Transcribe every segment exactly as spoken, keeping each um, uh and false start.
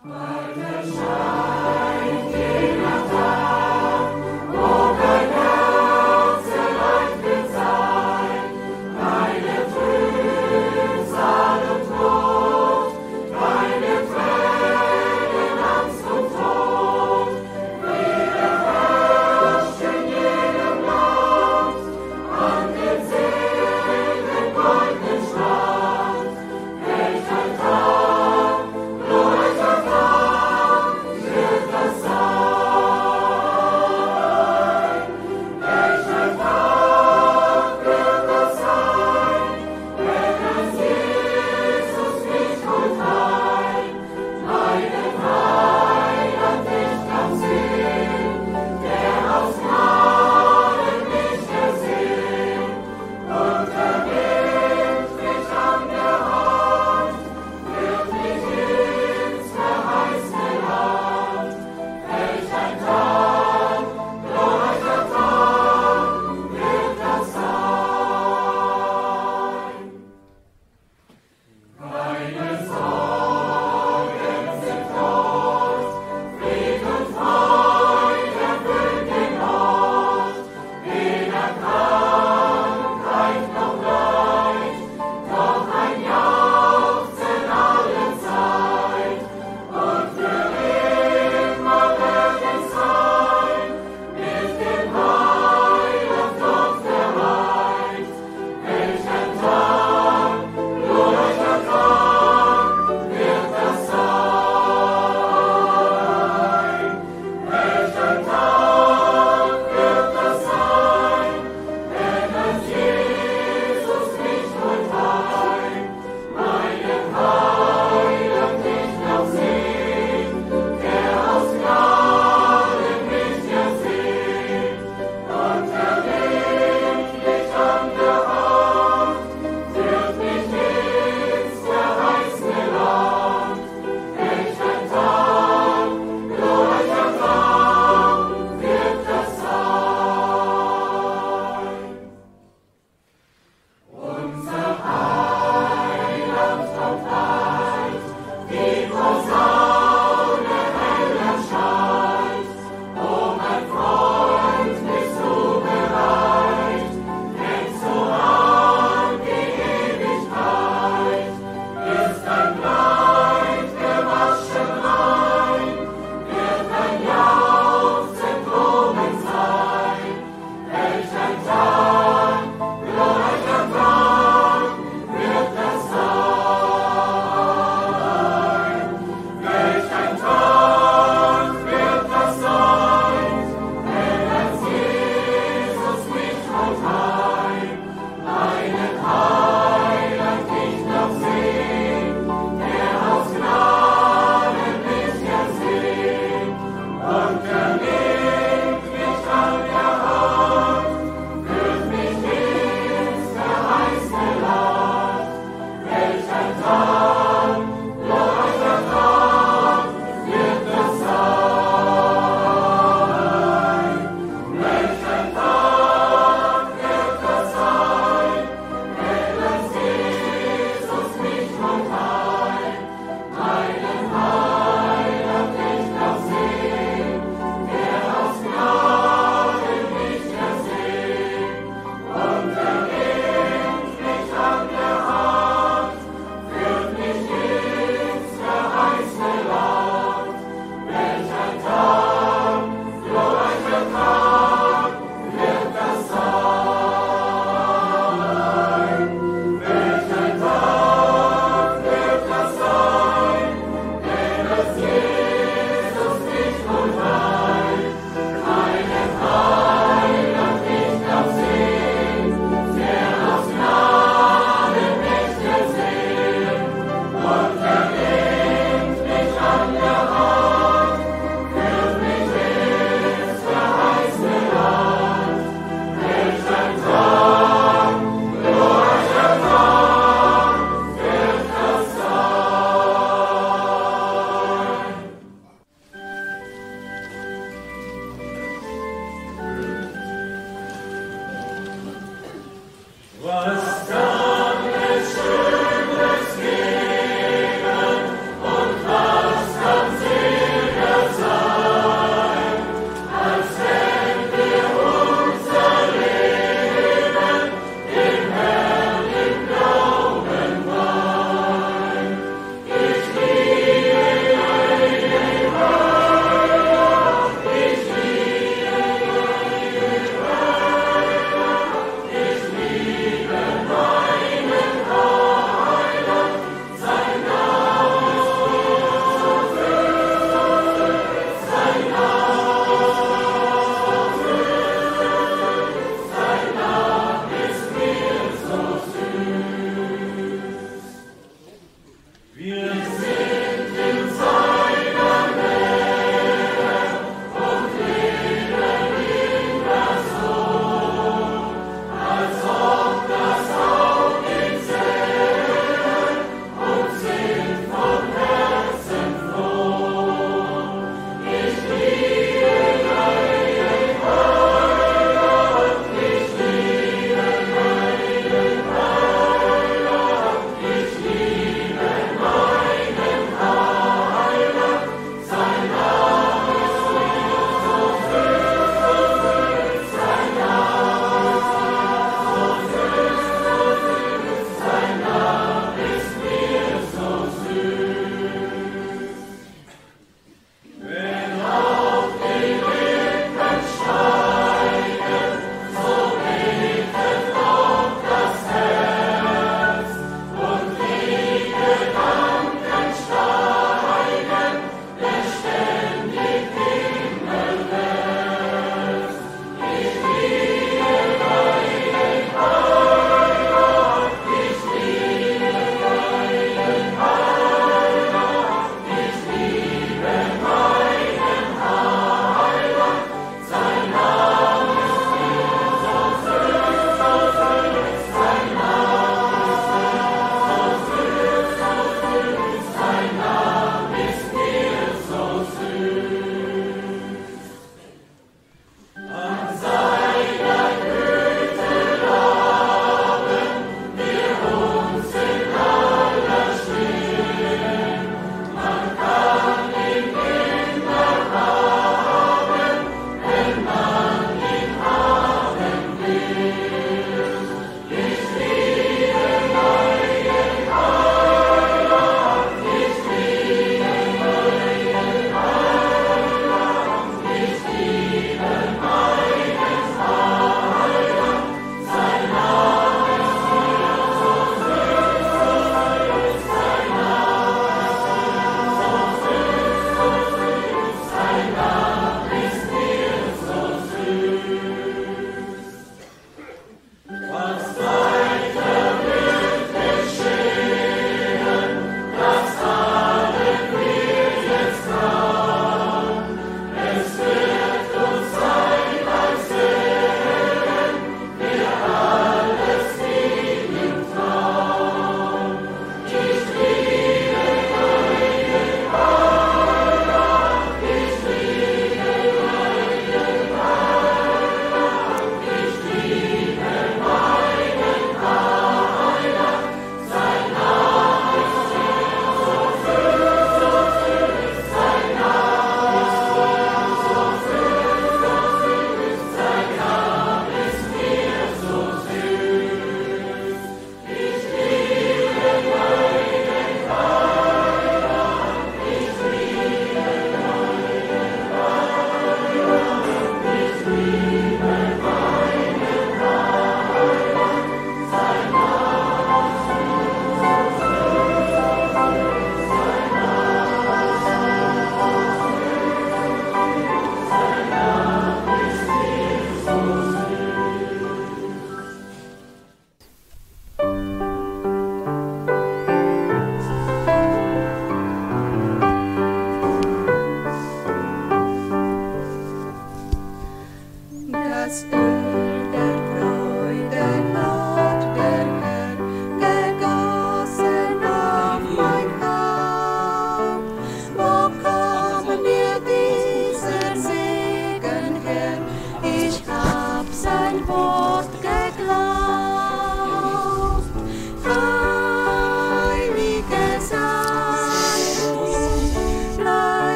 Lord,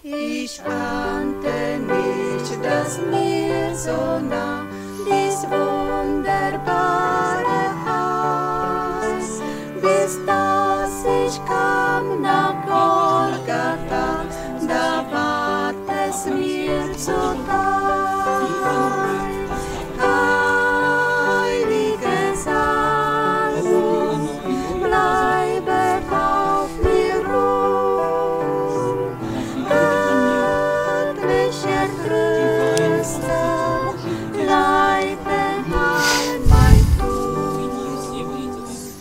Ich ahnte nicht, dass mir so nah dies wunderbare Haus, bis dass ich kam nach Golgatha, da ward es mir zuteil. Heilige Salbung, bleibe auf mir ruhen, göttlicher Tröster, leite all mein Tun.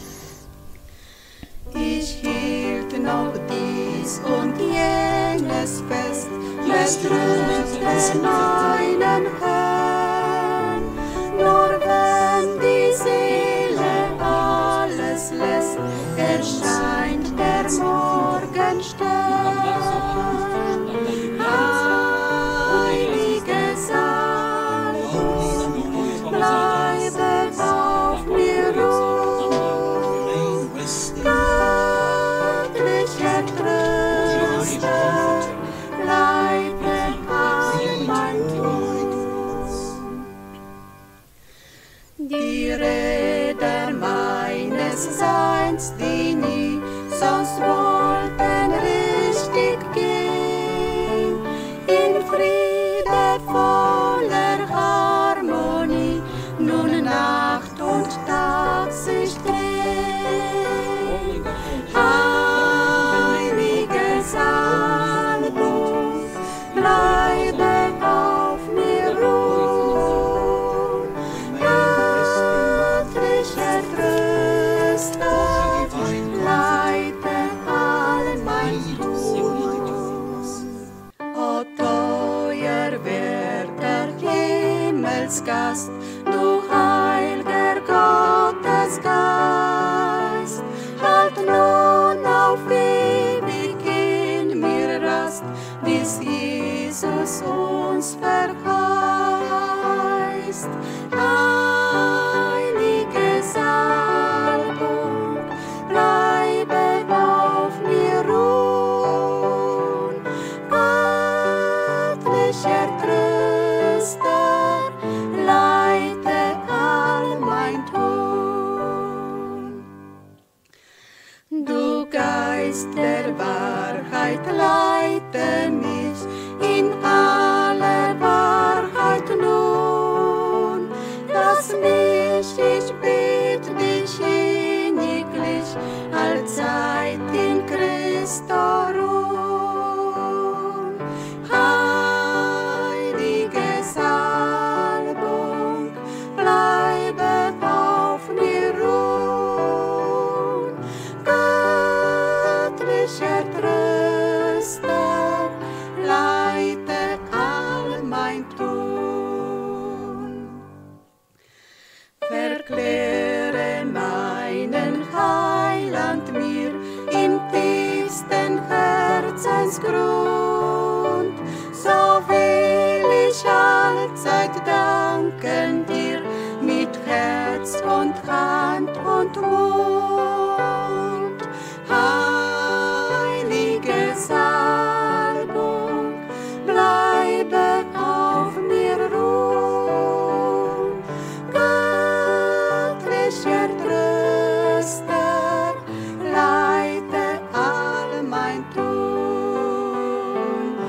Ich hielt noch dies und jenes fest, betrübte meinen Herrn. Nur wenn die Seele alles lässt, erscheint der Morgenstern. Heilige Salbung, bleibe auf mir ruhen, göttlicher Tröster, leite all mein Tun. Die Räder meines Seins, die nie sonst wollten richtig gehen, in Friede voller Harmonie, nun Nacht und Tag sich drehen. Heilige Salbung, bleibe auf mir ruhen, göttlicher Tröster, leite all mein Tun. O teuer werter Himmelsgast, du heilger Gottesgeist, halt nun auf ewig in mir Rast, bis Jesus uns verheißt. Heilige Salbung, bleibe auf mir ruhen, göttlicher Tröster, leite all mein Tun. Du Geist der Wahrheit, leite mich in aller Wahrheit nun. Lass mich, ich bitt dich inniglich, allzeit in Christo ruhen. Heilige Salbung, bleibe auf mir ruhen, göttlicher Tröster, leite all mein Tun. Verkläre meinen Heiland mir im tiefsten Herzensgrund, so will ich allzeit danken dir mit Herz und Hand und Mund. Heilige Salbung, bleibe auf mir ruhen, göttlicher Tröster, leite all mein Tun.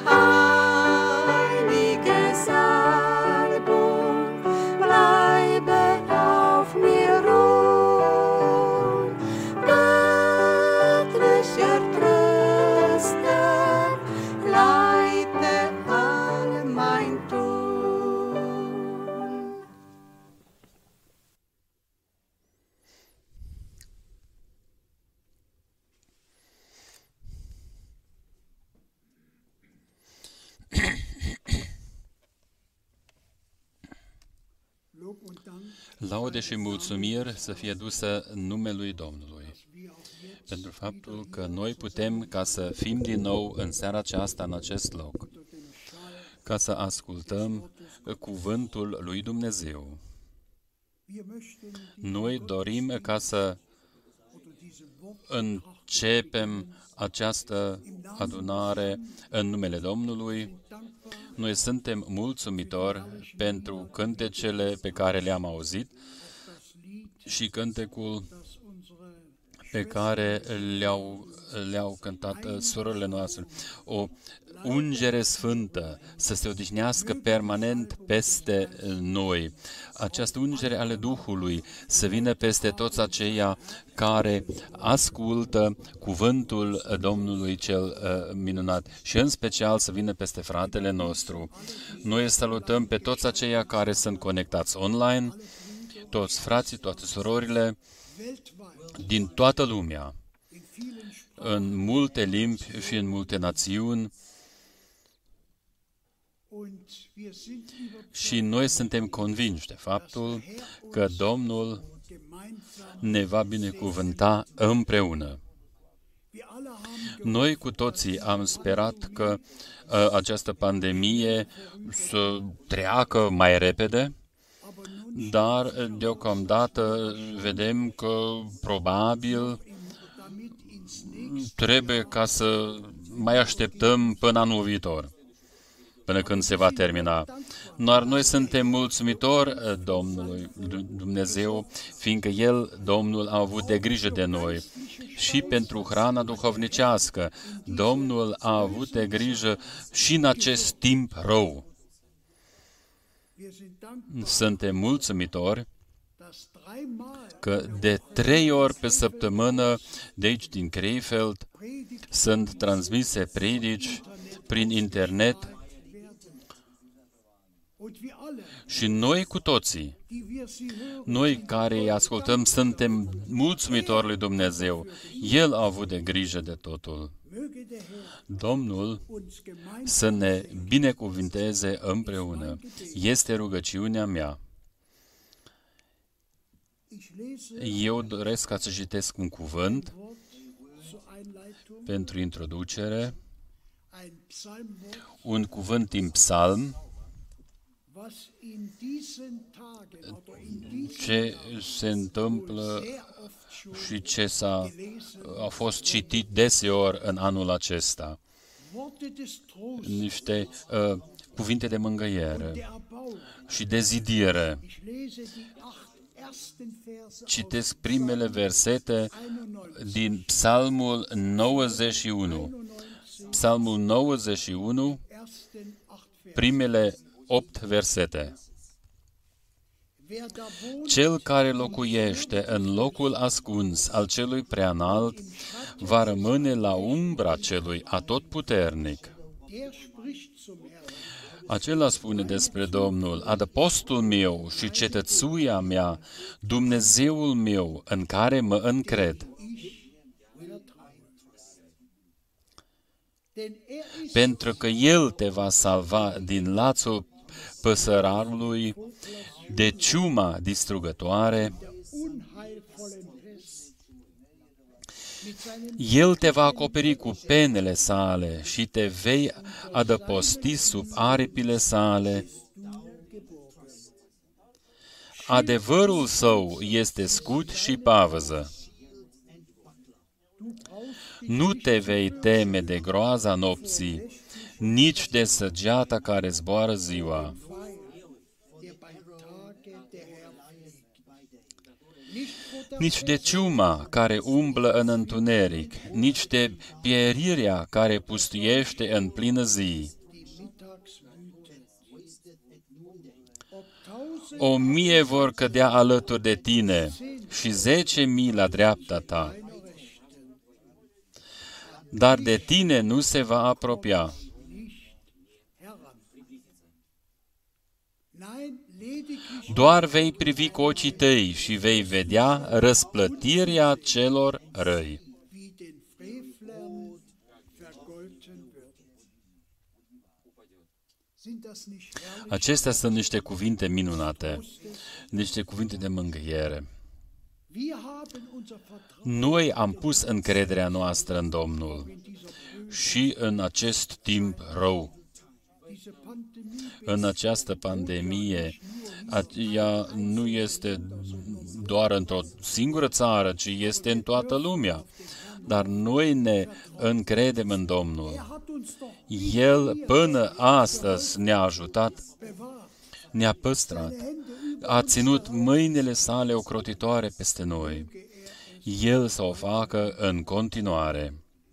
Heilige Salbung, bleibe auf mir ruhen, göttlicher Tröster, leite all mein Tun. Laude și mulțumiri să fie dusă numelui Domnului, pentru faptul că noi putem ca să fim din nou în seara aceasta în acest loc, ca să ascultăm cuvântul lui Dumnezeu. Noi dorim ca să începem această adunare în numele Domnului. Noi suntem mulțumitori pentru cântecele pe care le-am auzit și cântecul pe care le-au, le-au cântat surorile noastre. O ungere sfântă să se odihnească permanent peste noi. Această ungere ale Duhului să vină peste toți aceia care ascultă cuvântul Domnului cel uh, minunat și în special să vină peste fratele nostru. Noi salutăm pe toți aceia care sunt conectați online, toți frații, toate surorile din toată lumea, în multe limbi și în multe națiuni. Și noi suntem convinși de faptul că Domnul ne va binecuvânta împreună. Noi cu toții am sperat că uh, această pandemie să treacă mai repede, dar deocamdată vedem că probabil trebuie ca să mai așteptăm până anul viitor, până când se va termina. Dar noi suntem mulțumitori Domnului Dumnezeu, fiindcă El, Domnul, a avut de grijă de noi și pentru hrana duhovnicească. Domnul a avut de grijă și în acest timp rău. Suntem mulțumitori că de trei ori pe săptămână de aici din Krefeld sunt transmise predici prin internet și noi cu toții, noi care îi ascultăm, suntem mulțumitori lui Dumnezeu. El a avut de grijă de totul. Domnul să ne binecuvinteze împreună. Este rugăciunea mea. Eu doresc ca să citesc un cuvânt pentru introducere, un cuvânt din psalm, ce se întâmplă și ce s-a, a fost citit deseori în anul acesta. Niște uh, cuvinte de mângâiere și de zidire. Citesc primele versete din Psalmul nouăzeci și unu. Psalmul nouăzeci și unu, primele opt versete. Cel care locuiește în locul ascuns al celui preanalt va rămâne la umbra celui atotputernic. Acela spune despre Domnul: adăpostul meu și cetățuia mea, Dumnezeul meu în care mă încred. Pentru că El te va salva din lațul păsărarului, de ciuma distrugătoare. El te va acoperi cu penele sale și te vei adăposti sub aripile sale. Adevărul său este scut și pavăză. Nu te vei teme de groaza nopții, nici de săgeata care zboară ziua, nici de ciuma care umblă în întuneric, nici de pierirea care pustuiește în plină zi. O mie vor cădea alături de tine și zece mii la dreapta ta, dar de tine nu se va apropia. Doar vei privi cu ochii tăi și vei vedea răsplătirea celor răi. Acestea sunt niște cuvinte minunate, niște cuvinte de mângâiere. Noi am pus încrederea noastră în Domnul și în acest timp rău, în această pandemie, ea nu este doar într-o singură țară, ci este în toată lumea. Dar noi ne încredem în Domnul. El până astăzi ne-a ajutat, ne-a păstrat, a ținut mâinile sale ocrotitoare peste noi. El să o facă în continuare.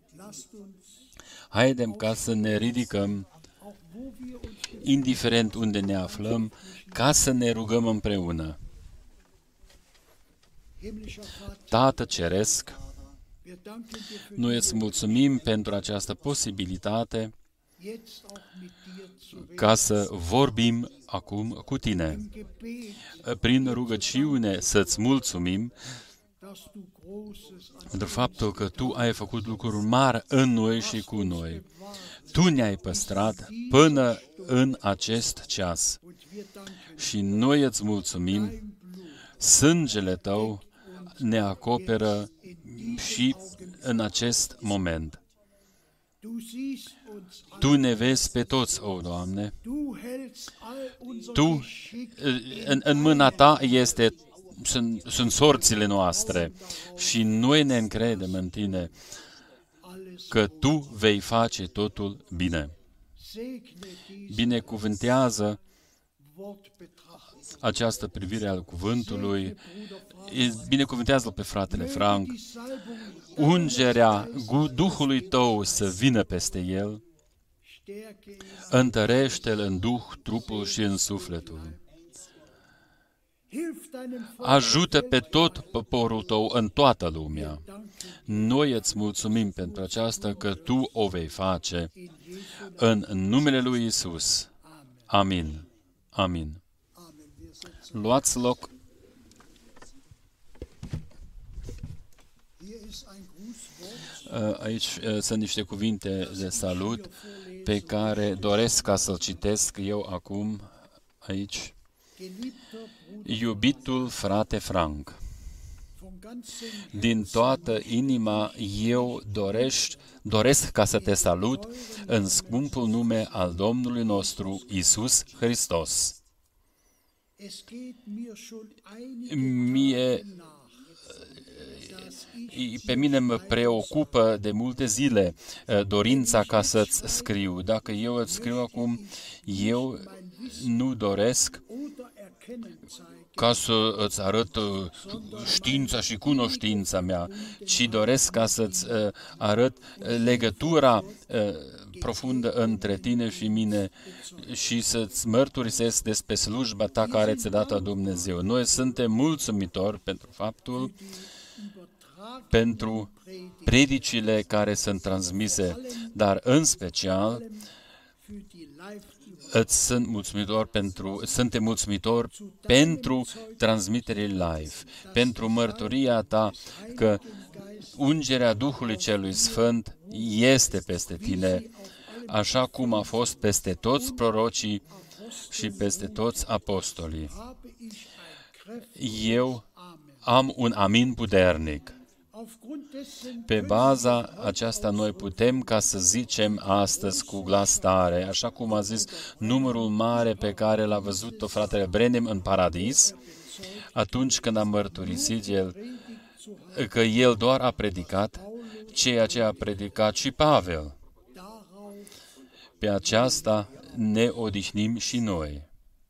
Haidem ca să ne ridicăm, indiferent unde ne aflăm, ca să ne rugăm împreună. Tată Ceresc, noi îți mulțumim pentru această posibilitate ca să vorbim acum cu tine. Prin rugăciune să-ți mulțumim pentru faptul că tu ai făcut lucruri mari în noi și cu noi. Tu ne-ai păstrat până în acest ceas. Și noi îți mulțumim, sângele tău ne acoperă și în acest moment. Tu ne vezi pe toți, o Doamne. Tu, în, în mâna ta este, sunt, sunt sorțile noastre și noi ne încredem în tine că tu vei face totul bine. Binecuvântează această privire al cuvântului, binecuvântează-l pe fratele Frank, ungerea Duhului tău să vină peste el, întărește-l în Duh, trupul și în sufletul. Ajută pe tot poporul tău în toată lumea. Noi îți mulțumim pentru aceasta că tu o vei face în numele lui Iisus. Amin. Amin. Luați loc. Aici sunt niște cuvinte de salut pe care doresc ca să-l citesc eu acum aici. Iubitul frate Frank, din toată inima eu dorești, doresc ca să te salut în scumpul nume al Domnului nostru Iisus Hristos. Mie, pe mine mă preocupă de multe zile dorința ca să-ți scriu. Dacă eu îți scriu acum, eu nu doresc ca să îți arăt știința și cunoștința mea, ci doresc ca să-ți arăt legătura profundă între tine și mine și să-ți mărturisesc despre slujba ta care ți-a dat-o Dumnezeu. Noi suntem mulțumitori pentru faptul, pentru predicile care sunt transmise, dar în special îți sunt mulțumitor pentru, suntem mulțumitori pentru transmiterile live, pentru mărturia ta că ungerea Duhului Celui Sfânt este peste tine, așa cum a fost peste toți prorocii și peste toți apostolii. Eu am un amin puternic. Pe baza aceasta noi putem ca să zicem astăzi cu glas tare, așa cum a zis numărul mare pe care l-a văzut-o fratele Branham în paradis, atunci când a mărturisit el că el doar a predicat ceea ce a predicat și Pavel. Pe aceasta ne odihnim și noi.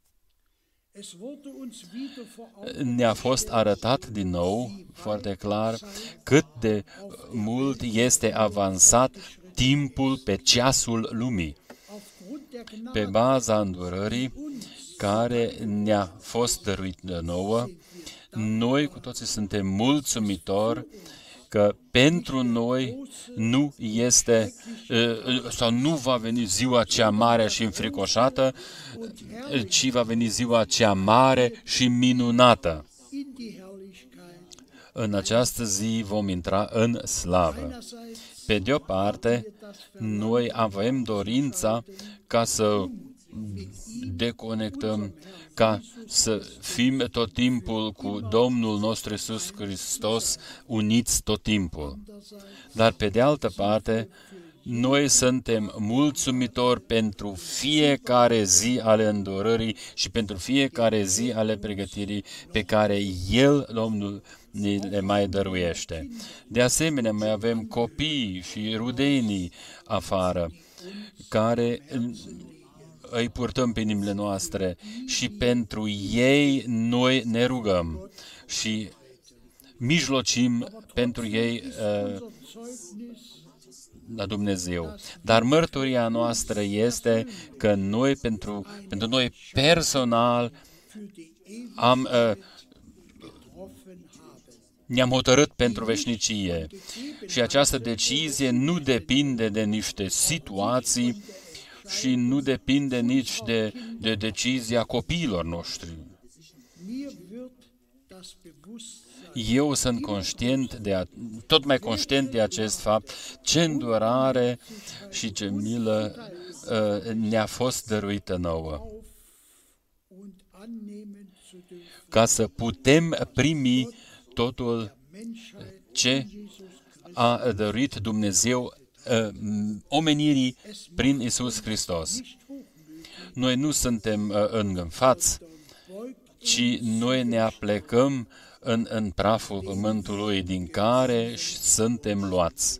Ne-a fost arătat din nou foarte clar cât de mult este avansat timpul pe ceasul lumii. Pe baza îndurării care ne-a fost dăruită nouă, noi cu toții suntem mulțumitori că pentru noi nu este sau nu va veni ziua cea mare și înfricoșată, ci va veni ziua cea mare și minunată. În această zi vom intra în slavă. Pe de o parte, noi avem dorința ca să deconectăm, ca să fim tot timpul cu Domnul nostru Iisus Hristos uniți tot timpul. Dar pe de altă parte, noi suntem mulțumitori pentru fiecare zi ale îndurării și pentru fiecare zi ale pregătirii pe care El, Domnul, ni le mai dăruiește. De asemenea, mai avem copii și rudenii afară, care îi purtăm pe inimile noastre și pentru ei noi ne rugăm și mijlocim pentru ei uh, la Dumnezeu. Dar mărturia noastră este că noi, pentru, pentru noi personal, am, uh, ne-am hotărât pentru veșnicie. Și această decizie nu depinde de niște situații și nu depinde nici de, de decizia copiilor noștri. Eu sunt conștient de a, tot mai conștient de acest fapt, ce îndurare și ce milă uh, ne-a fost dăruită nouă, ca să putem primi totul ce a dăruit Dumnezeu uh, omenirii prin Iisus Hristos. Noi nu suntem uh, îngânfați, ci noi ne aplecăm în, în praful pământului din care suntem luați.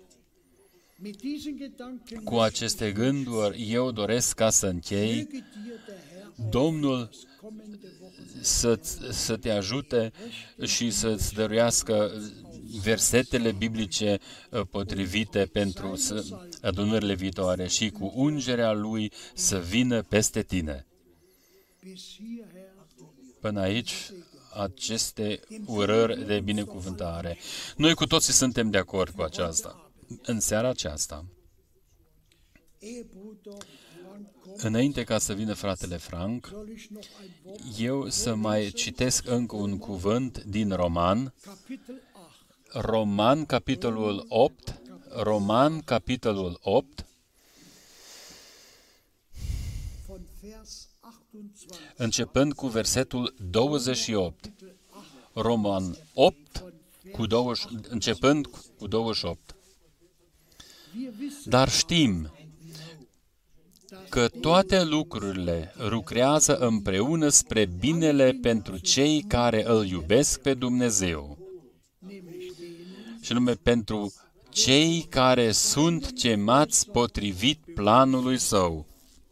Cu aceste gânduri, eu doresc ca să închei. Domnul să, să te ajute și să-ți dăruiască versetele biblice potrivite pentru adunările viitoare și cu ungerea Lui să vină peste tine. Până aici, aceste urări de binecuvântare. Noi cu toții suntem de acord cu aceasta. În seara aceasta, înainte ca să vină fratele Frank, eu să mai citesc încă un cuvânt din Roman, Roman, capitolul opt, Roman, capitolul opt, începând cu versetul douăzeci și opt. Roman opt, cu douăzeci, începând cu douăzeci și opt. Dar știm că toate lucrurile lucrează împreună spre binele pentru cei care îl iubesc pe Dumnezeu. Și nume pentru cei care sunt chemați potrivit planului Său.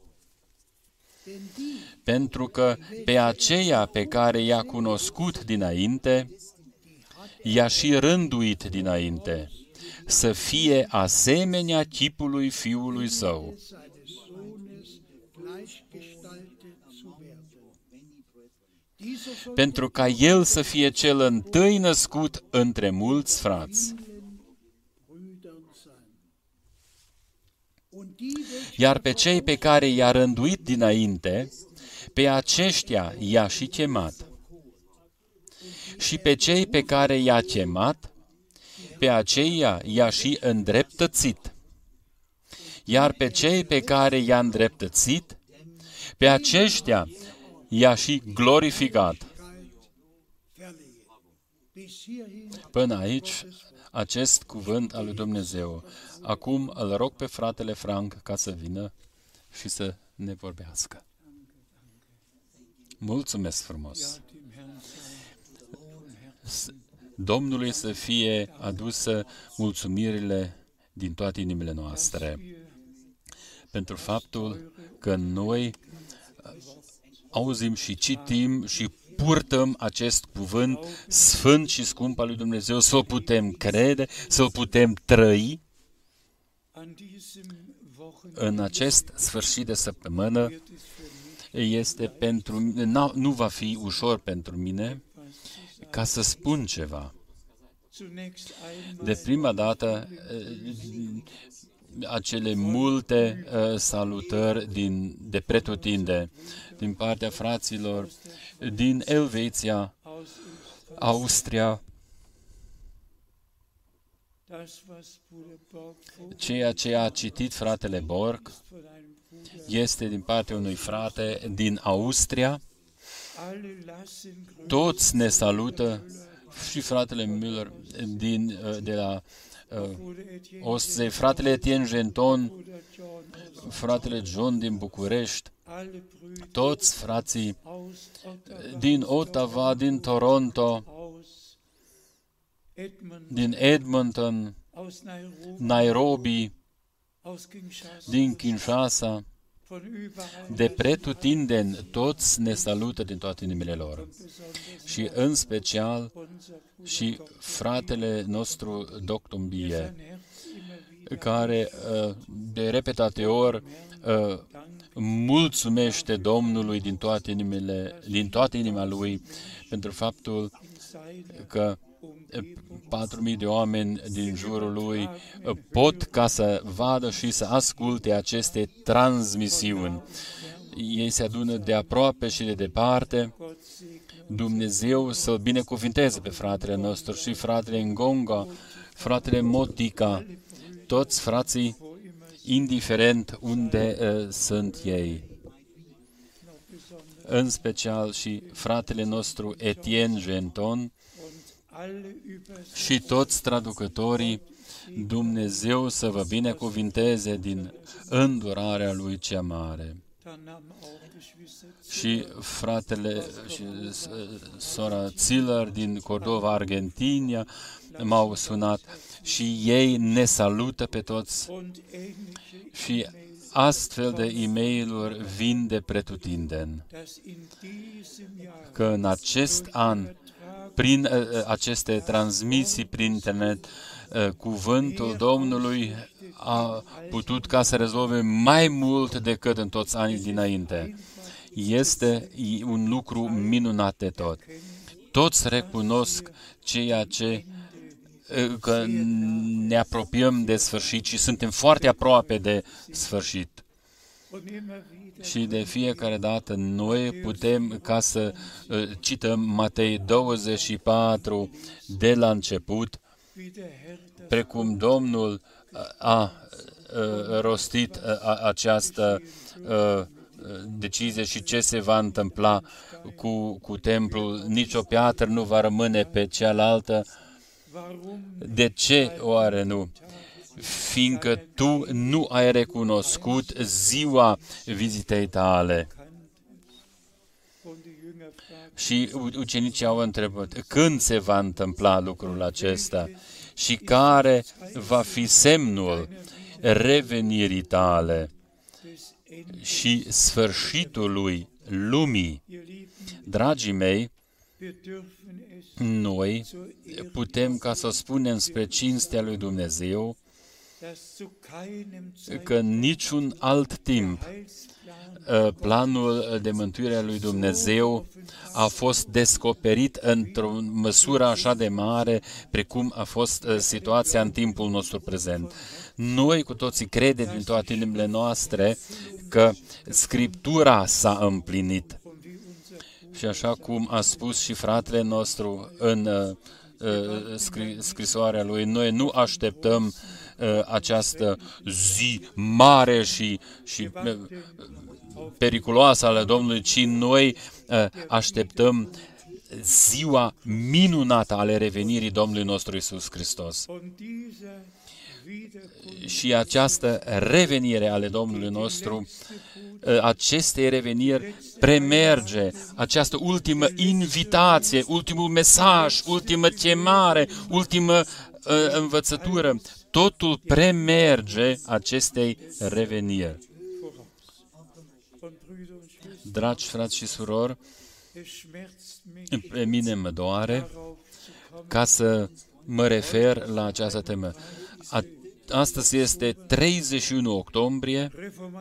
Pentru că pe aceea pe care i-a cunoscut dinainte, i-a și rânduit dinainte, să fie asemenea chipului Fiului Său. Pentru ca El să fie cel întâi născut între mulți frați. Iar pe cei pe care i-a rânduit dinainte, pe aceștia i-a și chemat. Și pe cei pe care i-a chemat, pe aceia i-a și îndreptățit. Iar pe cei pe care i-a îndreptățit, pe aceștia i-a și glorificat. Până aici, acest cuvânt al lui Dumnezeu. Acum îl rog pe fratele Frank ca să vină și să ne vorbească. Mulțumesc frumos! Domnului să fie adusă mulțumirile din toate inimile noastre pentru faptul că noi auzim și citim și purtăm acest cuvânt sfânt și scump al lui Dumnezeu, să-l putem crede, să-l putem trăi. În acest sfârșit de săptămână este pentru mine, nu va fi ușor pentru mine ca să spun ceva. De prima dată, acele multe uh, salutări din, de pretutinde, din partea fraților din Elveția, Austria, ceea ce a citit fratele Borg este din partea unui frate din Austria. Toți ne salută și fratele Müller din, de la Ostsee, fratele Etienne Genton, fratele John din București, toți frații din Ottawa, din Toronto, din Edmonton, Nairobi, din Kinshasa, de pretutindeni, toți ne salută din toate inimile lor. Și în special și fratele nostru doctor Mbie, care de repetate ori mulțumește Domnului din toate inimile, din toată inima lui pentru faptul că patru mii de oameni din jurul lui pot ca să vadă și să asculte aceste transmisiuni. Ei se adună de aproape și de departe. Dumnezeu să-l binecuvinteze pe fratele nostru și fratele Ngonga, fratele Motica, toți frații, indiferent unde uh, sunt ei. În special și fratele nostru Etienne Genton și toți traducătorii, Dumnezeu să vă binecuvinteze din îndurarea Lui cea mare. Și fratele și sora Ziller din Cordova, Argentina, m-au sunat și ei ne salută pe toți și astfel de e-mail-uri vin de pretutindeni. Că în acest an, prin uh, aceste transmisii prin internet, uh, cuvântul Domnului a putut ca să rezolve mai mult decât în toți anii dinainte. Este un lucru minunat de tot. Toți recunosc ceea ce uh, că ne apropiem de sfârșit și suntem foarte aproape de sfârșit. Și de fiecare dată noi putem ca să uh, cităm Matei douăzeci și patru de la început, precum Domnul a uh, rostit uh, această uh, decizie și ce se va întâmpla cu, cu templul. Nici o piatră nu va rămâne pe cealaltă. De ce oare nu? Fiindcă tu nu ai recunoscut ziua vizitei tale. Și ucenicii au întrebat, când se va întâmpla lucrul acesta și care va fi semnul revenirii tale și sfârșitului lumii. Dragii mei, noi putem ca să spunem spre cinstea lui Dumnezeu că în niciun alt timp planul de mântuire a lui Dumnezeu a fost descoperit într-o măsură așa de mare precum a fost situația în timpul nostru prezent. Noi cu toții credem din toate inimile noastre că Scriptura s-a împlinit. Și așa cum a spus și fratele nostru în uh, uh, scri- scrisoarea lui, noi nu așteptăm uh, această zi mare și, și uh, periculoasă ale Domnului, ci noi uh, așteptăm ziua minunată ale revenirii Domnului nostru Iisus Hristos. Și această revenire ale Domnului nostru, acestei reveniri premerge această ultimă invitație, ultimul mesaj, ultimă chemare, ultimă uh, învățătură. Totul premerge acestei reveniri. Dragi frați și surori, pe mine mă doare ca să mă refer la această temă. Astăzi este treizeci și unu octombrie,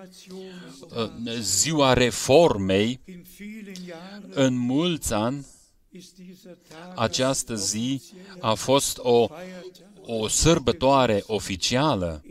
ziua reformei. În mulți ani, această zi a fost o, o sărbătoare oficială,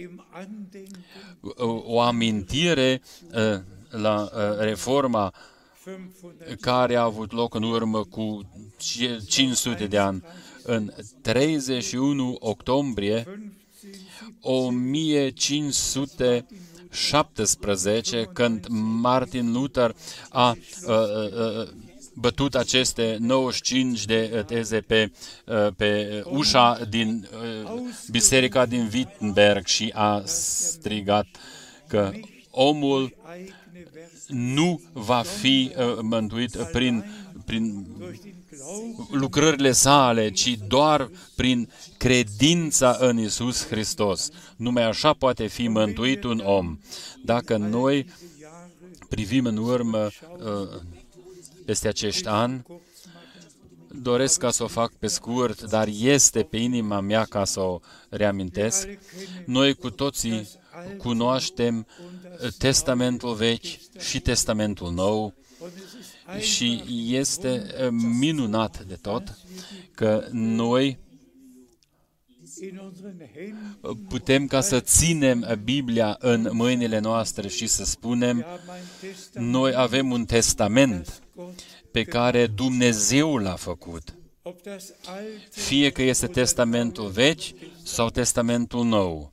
o amintire la reforma care a avut loc în urmă cu cinci sute de ani. În treizeci și unu octombrie o mie cinci sute șaptesprezece, când Martin Luther a, a, a bătut aceste nouăzeci și cinci de teze pe, pe ușa din biserica din Wittenberg și a strigat că omul nu va fi mântuit prin, prin lucrările sale, ci doar prin credința în Iisus Hristos. Numai așa poate fi mântuit un om. Dacă noi privim în urmă peste acești ani, doresc ca să o fac pe scurt, dar este pe inima mea ca să o reamintesc. Noi cu toții cunoaștem Testamentul Vechi și Testamentul Nou și este minunat de tot că noi putem ca să ținem Biblia în mâinile noastre și să spunem, noi avem un testament pe care Dumnezeu l-a făcut. Fie că este Testamentul Vechi sau Testamentul Nou.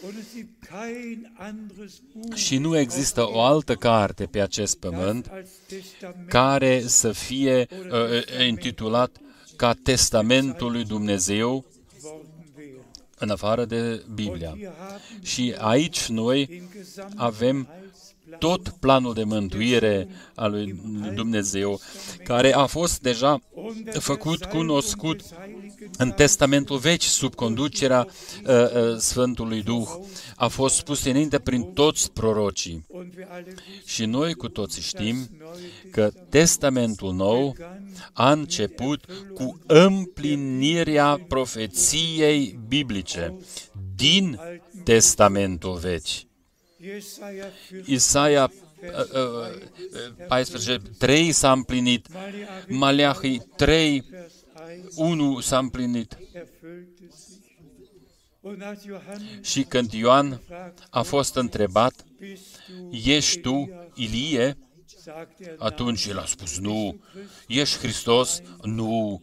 Și nu există o altă carte pe acest pământ care să fie uh, intitulat ca Testamentul lui Dumnezeu în afară de Biblia. Și aici noi avem tot planul de mântuire al lui Dumnezeu, care a fost deja făcut cunoscut în Testamentul Vechi sub conducerea uh, uh, Sfântului Duh. A fost spus înainte prin toți prorocii. Și noi cu toții știm că Testamentul Nou a început cu împlinirea profeției biblice din Testamentul Vechi. Isaia paisprezece trei s-a împlinit, Maleahi trei unu s-a împlinit. Și când Ioan a fost întrebat, ești tu Ilie? Atunci el a spus, nu. Ești Hristos? Nu.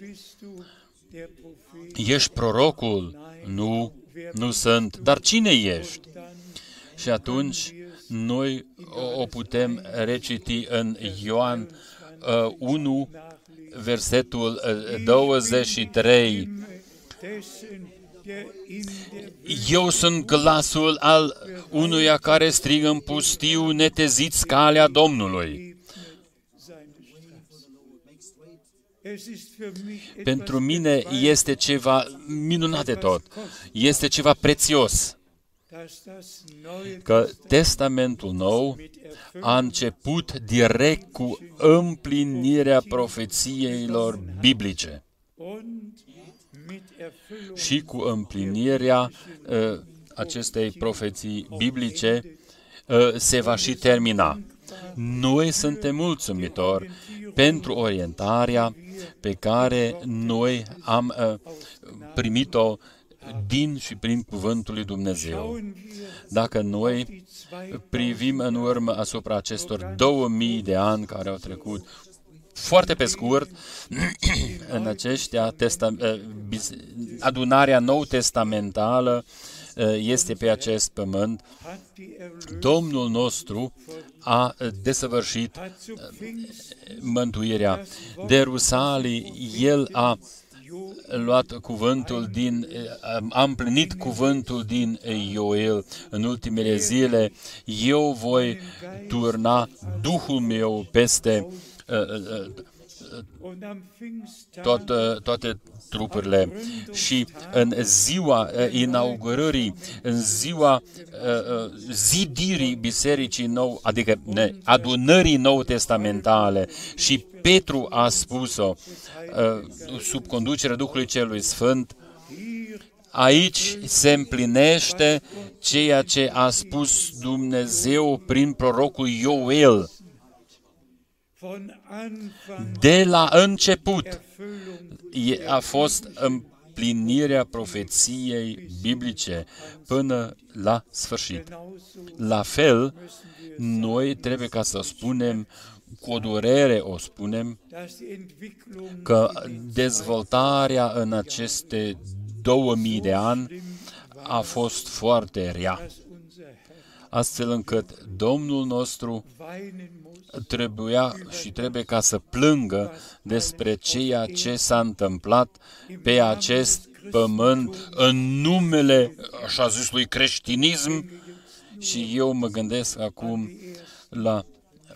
Ești prorocul? Nu, nu sunt. Dar cine ești? Și atunci noi o putem reciti în Ioan uh, unu, versetul uh, douăzeci și trei. Eu sunt glasul al unuia care strigă în pustiu, neteziți calea Domnului. Pentru mine este ceva minunat de tot. Este ceva prețios. Că Testamentul Nou a început direct cu împlinirea profețiilor biblice și cu împlinirea uh, acestei profeții biblice uh, se va și termina. Noi suntem mulțumitori pentru orientarea pe care noi am uh, primit-o din și prin cuvântul lui Dumnezeu. Dacă noi privim în urmă asupra acestor două mii de ani care au trecut, foarte pe scurt, în aceștia, testa, adunarea nou-testamentală este pe acest pământ. Domnul nostru a desăvârșit mântuirea. De Rusalii, El a luat cuvântul din, a împlinit cuvântul din Ioel în ultimele zile. Eu voi turna Duhul meu peste tot, toate trupurile. Și în ziua inaugurării, în ziua zidirii bisericii nou, adică adunării nou-testamentale, și Petru a spus-o sub conducerea Duhului Celui Sfânt, aici se împlinește ceea ce a spus Dumnezeu prin prorocul Ioel. De la început a fost împlinirea profeției biblice până la sfârșit. La fel, noi trebuie ca să spunem, cu o durere o spunem, că dezvoltarea în aceste două mii de ani a fost foarte rea. astfel încât Domnul nostru trebuia și trebuie ca să plângă despre ceea ce s-a întâmplat pe acest pământ în numele, așa zisului, creștinism. Și eu mă gândesc acum la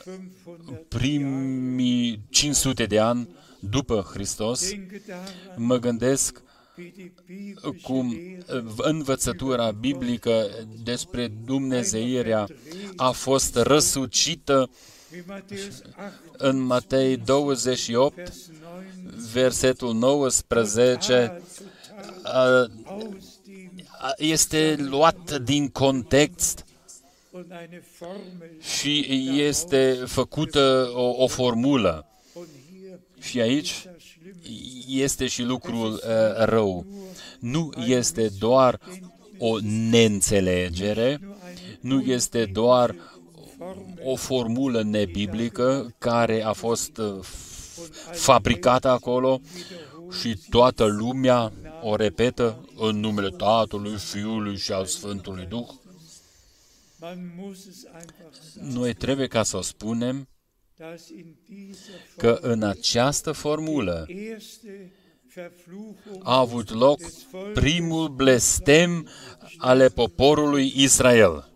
primii cinci sute de ani după Hristos, mă gândesc cum învățătura biblică despre Dumnezeirea a fost răsucită în Matei douăzeci și opt, versetul nouăsprezece, este luat din context și este făcută o, o formulă. Și aici este și lucrul uh, rău. Nu este doar o neînțelegere, nu este doar o formulă nebiblică care a fost uh, fabricată acolo și toată lumea o repetă în numele Tatălui, Fiului și al Sfântului Duh. Noi trebuie ca să o spunem că în această formulă a avut loc primul blestem ale poporului Israel.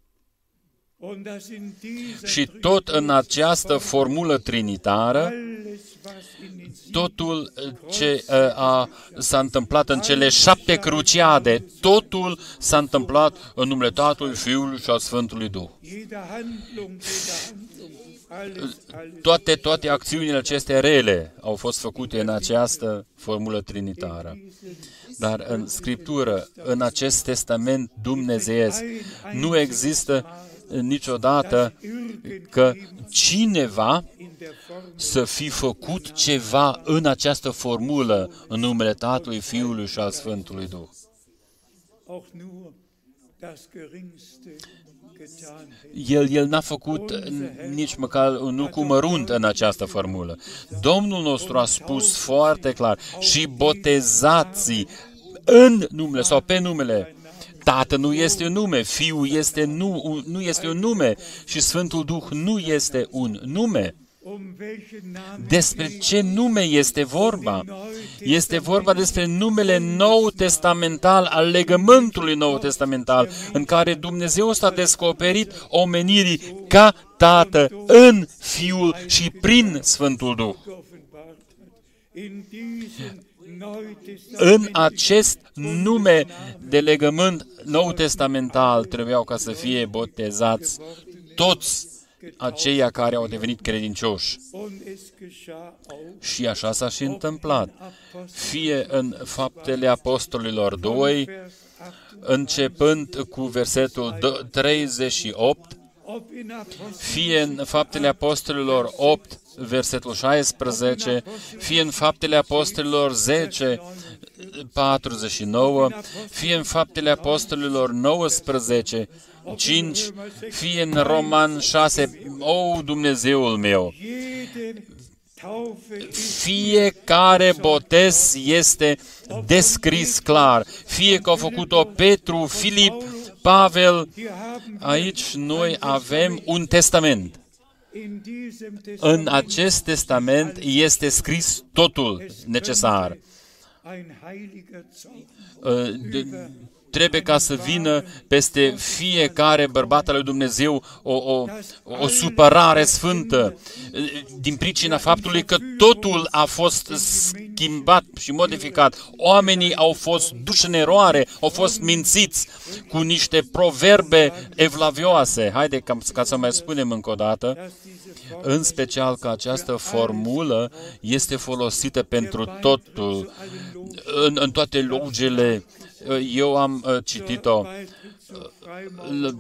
Și tot în această formulă trinitară, totul ce a, s-a întâmplat în cele șapte cruciade, totul s-a întâmplat în numele Tatălui, Fiului și al Sfântului Duh. Toate, toate acțiunile acestea rele au fost făcute în această formulă trinitară. Dar în Scriptură, în acest testament dumnezeiesc, nu există niciodată că cineva să fi făcut ceva în această formulă în numele Tatălui, Fiului și al Sfântului Duh. El, el n-a făcut nici măcar un lucru mărunt în această formulă. Domnul nostru a spus foarte clar: și botezați în numele sau pe numele. Tată nu este un nume, Fiul este nu, nu este un nume și Sfântul Duh nu este un nume. Despre ce nume este vorba? Este vorba despre numele nou testamental al legământului nou testamental, în care Dumnezeu s-a descoperit omenirii ca Tată în Fiul și prin Sfântul Duh. În acest nume de legământ nou testamental trebuiau ca să fie botezați toți aceia care au devenit credincioși. Și așa s-a și întâmplat. Fie în Faptele Apostolilor doi, începând cu versetul treizeci și opt, fie în Faptele Apostolilor opt, versetul șaisprezece, fie în Faptele Apostolilor zece, patruzeci și nouă, fie în Faptele Apostolilor nouăsprezece, cinci, fie în Roman șase, o, Dumnezeul meu! Fiecare botez este descris clar, fie că au făcut-o Petru, Filip, Pavel. Aici noi avem un testament. În acest testament este scris totul necesar. Trebuie ca să vină peste fiecare bărbat al lui Dumnezeu o, o, o supărare sfântă din pricina faptului că totul a fost schimbat și modificat. Oamenii au fost duși în eroare, au fost mințiți cu niște proverbe evlavioase. Haide ca, ca să mai spunem încă o dată, în special că această formulă este folosită pentru totul, în, în toate logele. Eu am uh, citit-o. Uh,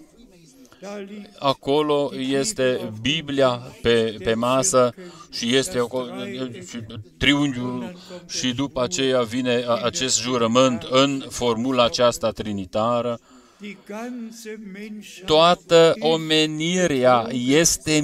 acolo este Biblia pe, pe masă și este acolo, și triunghiul și după aceea vine acest jurământ în formula aceasta trinitară. Toată omenirea este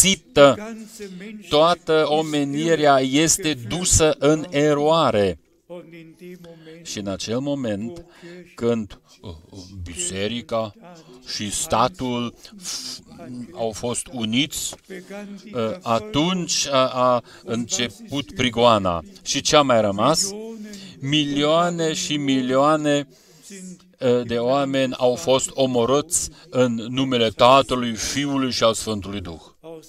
mințită, toată omenirea este dusă în eroare. Și în acel moment, când biserica și statul au fost uniți, atunci a, a început prigoana. Și ce a mai rămas? Milioane și milioane de oameni au fost omorâți în numele Tatălui, Fiului și al Sfântului Duh.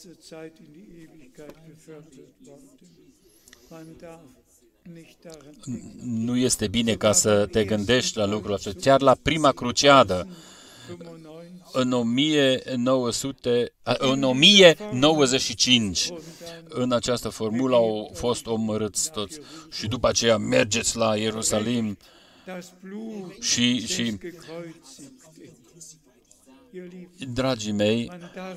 Nu este bine ca să te gândești la lucrul acesta. Chiar la prima cruciadă, în o mie nouă sute, în o mie nouăzeci și cinci, în această formulă au fost omorâți toți. Și după aceea mergeți la Ierusalim și, și dragii mei,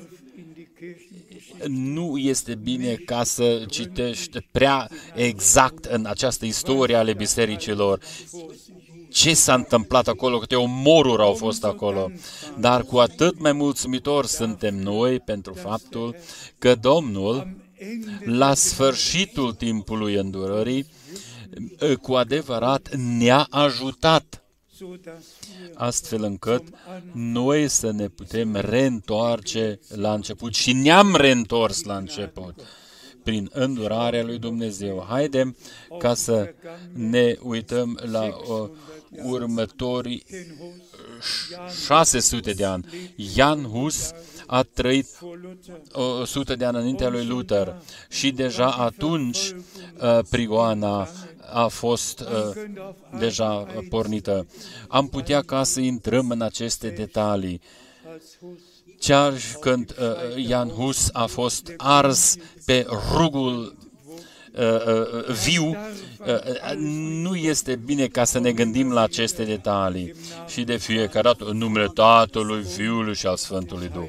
nu este bine ca să citești prea exact în această istorie ale bisericilor ce s-a întâmplat acolo, câte omoruri au fost acolo. Dar cu atât mai mulțumitori suntem noi pentru faptul că Domnul, la sfârșitul timpului îndurării, cu adevărat ne-a ajutat astfel încât noi să ne putem reîntoarce la început și ne-am reîntors la început prin îndurarea lui Dumnezeu. Haidem ca să ne uităm la uh, următorii șase sute de ani. Jan Hus a trăit o sută de ani înaintea lui Luther și deja atunci uh, prigoana a fost uh, deja pornită. Am putea ca să intrăm în aceste detalii. Chiar când uh, Jan Hus a fost ars pe rugul uh, uh, viu, uh, nu este bine ca să ne gândim la aceste detalii. Și de fiecare dată în numele Tatălui, Fiului și al Sfântului Duh.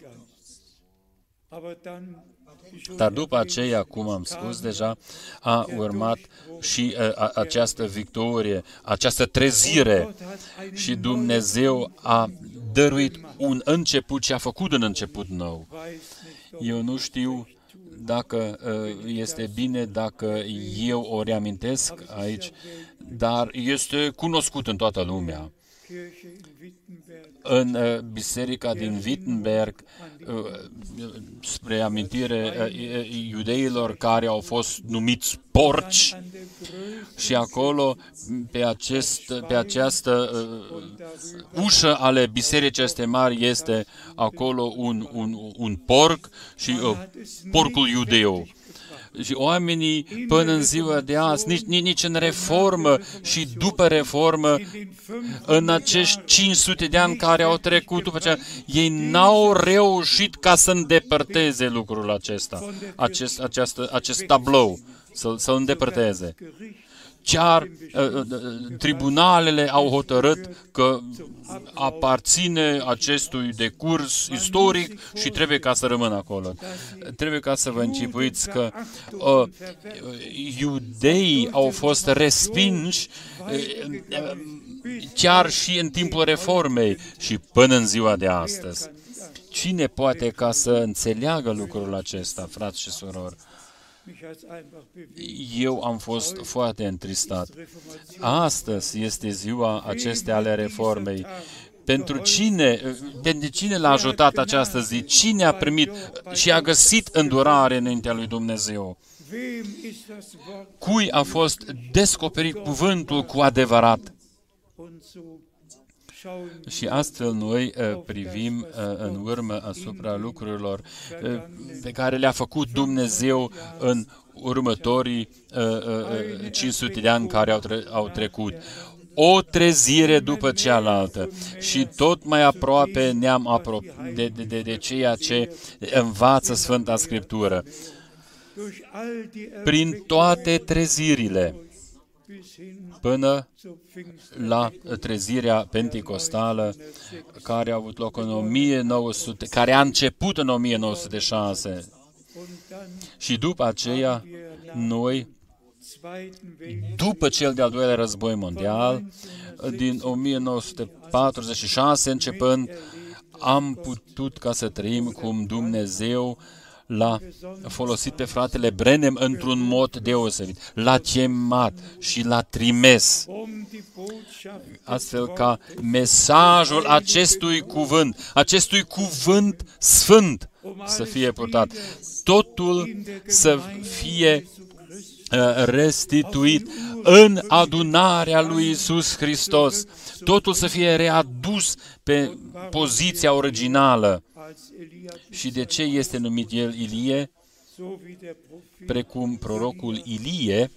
Dar după aceea, cum am spus deja, a urmat și a, această victorie, această trezire și Dumnezeu a dăruit un început și a făcut un început nou. Eu nu știu dacă este bine dacă eu o reamintesc aici, dar este cunoscut în toată lumea. În uh, biserica din Wittenberg, uh, spre amintire uh, iudeilor care au fost numiți porci, și acolo, pe, acest, pe această uh, ușă ale bisericii aceste mari, este acolo un, un, un porc și uh, porcul iudeu. Și oamenii până în ziua de azi, nici, nici în reformă și după reformă, în acești cinci sute de ani care au trecut după aceea, ei n-au reușit ca să îndepărteze lucrul acesta, acest, această, acest tablou, să-l, să-l îndepărteze. Chiar uh, tribunalele au hotărât că aparține acestui decurs istoric și trebuie ca să rămână acolo. Trebuie ca să vă închipuiți că uh, iudeii au fost respinși uh, chiar și în timpul reformei și până în ziua de astăzi. Cine poate ca să înțeleagă lucrul acesta, frați și surori? Eu am fost foarte întristat. Astăzi este ziua acestea ale reformei. Pentru cine, pentru cine l-a ajutat această zi? Cine a primit și a găsit îndurare înaintea lui Dumnezeu? Cui a fost descoperit cuvântul cu adevărat? Și astfel noi uh, privim uh, în urmă asupra lucrurilor uh, pe care le-a făcut Dumnezeu în următorii uh, uh, cinci sute de ani care au, tre- au trecut. O trezire după cealaltă și tot mai aproape ne-am apro- de, de, de, de ceea ce învață Sfânta Scriptură. Prin toate trezirile, până la trezirea penticostală care a avut loc în o mie nouă sute, care a început în o mie nouă sute șase. Și după aceea, noi, după cel de-al doilea război mondial, din o mie nouă sute patruzeci și șase începând, am putut ca să trăim cum Dumnezeu l-a folosit pe fratele Branham într-un mod deosebit. L-a chemat și l-a trimis, astfel ca mesajul acestui cuvânt, acestui cuvânt sfânt să fie purtat. Totul să fie restituit în adunarea lui Iisus Hristos. Totul să fie readus pe poziția originală. Și de ce este numit el Ilie? Precum prorocul Ilie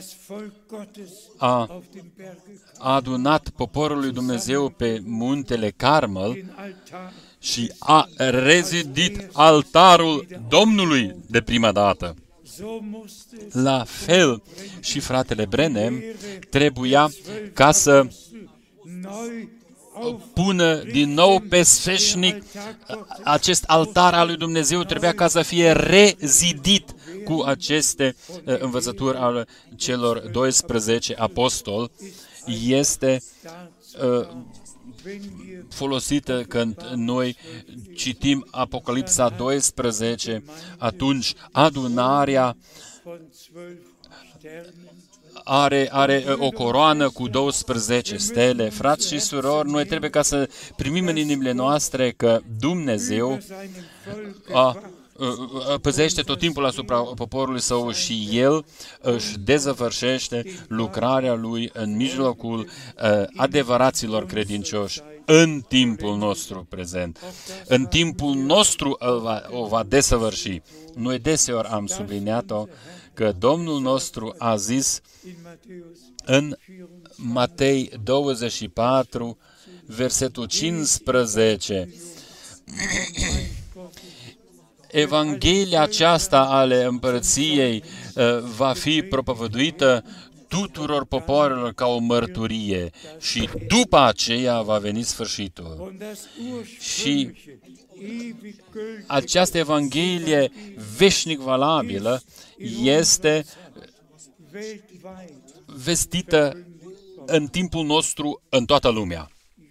a adunat poporul lui Dumnezeu pe muntele Carmel și a rezidit altarul Domnului de prima dată. La fel și fratele Branham trebuia ca să pună din nou pe sfeșnic acest altar al lui Dumnezeu, trebuia ca să fie rezidit cu aceste uh, învățături ale celor doisprezece apostoli. Este uh, folosită când noi citim Apocalipsa doisprezece, atunci adunarea are, are o coroană cu douăsprezece stele. Frați și surori, noi trebuie ca să primim în inimile noastre că Dumnezeu a păzește tot timpul asupra poporului său și El își dezăvârșește lucrarea Lui în mijlocul uh, adevăraților credincioși în timpul nostru prezent. În timpul nostru îl va, o va desăvârși. Noi deseori am subliniat-o că Domnul nostru a zis în Matei douăzeci și patru, versetul cincisprezece, Evanghelia aceasta ale împărăției uh, va fi propovăduită tuturor popoarelor ca o mărturie și după aceea va veni sfârșitul. Și această Evanghelie veșnic valabilă este vestită în timpul nostru în toată lumea.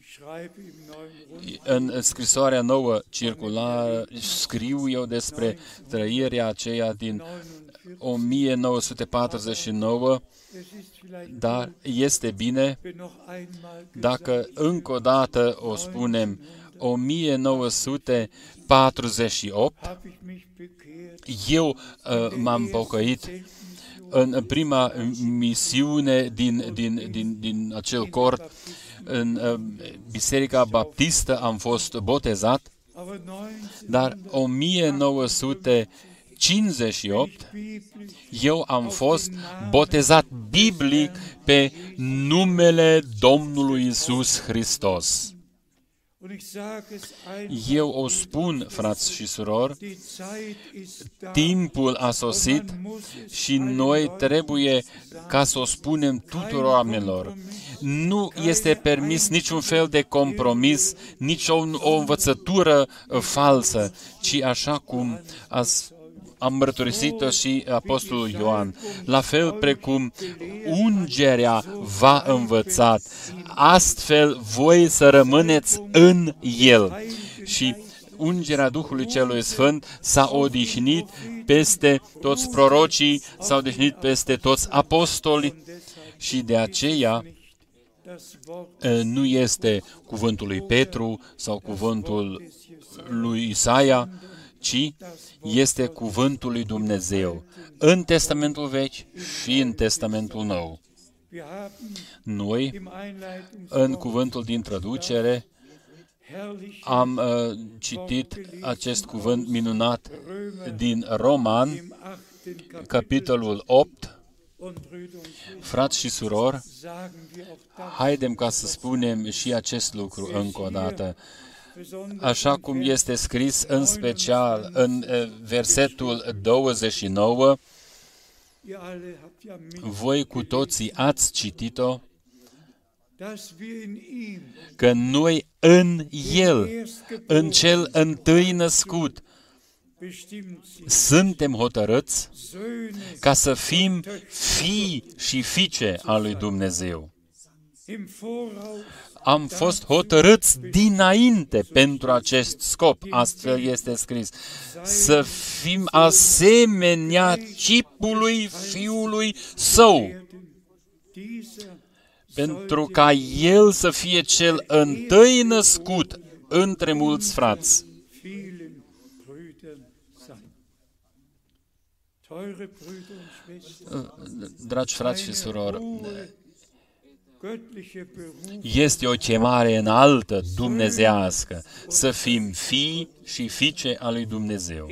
În scrisoarea nouă circulară scriu eu despre trăirea aceea din o mie nouă sute patruzeci și nouă, dar este bine dacă încă o dată o spunem, o mie nouă sute patruzeci și opt, eu uh, m-am pocăit în prima misiune din, din, din, din acel cort, în uh, Biserica Baptistă am fost botezat, dar o mie nouă sute cincizeci și opt eu am fost botezat biblic pe numele Domnului Iisus Hristos. Eu o spun, frați și surori, timpul a sosit și noi trebuie ca să o spunem tuturor oamenilor. Nu este permis niciun fel de compromis, nici o, o învățătură falsă, ci așa cum ați am mărturisit-o și Apostolul Ioan, la fel precum ungerea v-a învățat, astfel voi să rămâneți în El. Și ungerea Duhului Celui Sfânt s-a odihnit peste toți prorocii, s-a odihnit peste toți apostolii și de aceea nu este cuvântul lui Petru sau cuvântul lui Isaia, ci este cuvântul lui Dumnezeu în Testamentul Vechi și în Testamentul Nou. Noi, în cuvântul din traducere, am uh, citit acest cuvânt minunat din Roman, capitolul opt. Frați și surori, haidem ca să spunem și acest lucru încă o dată. Așa cum este scris în special în versetul douăzeci și nouă, voi cu toții ați citit-o, că noi în El, în cel întâi născut, suntem hotărâți ca să fim fii și fiice al lui Dumnezeu. Am fost hotărâți dinainte pentru acest scop, astfel este scris, să fim asemenea chipului Fiului Său, pentru ca El să fie cel întâi născut între mulți frați. Dragi frați și surori, este o chemare înaltă dumnezească să fim fii și fiice al lui Dumnezeu.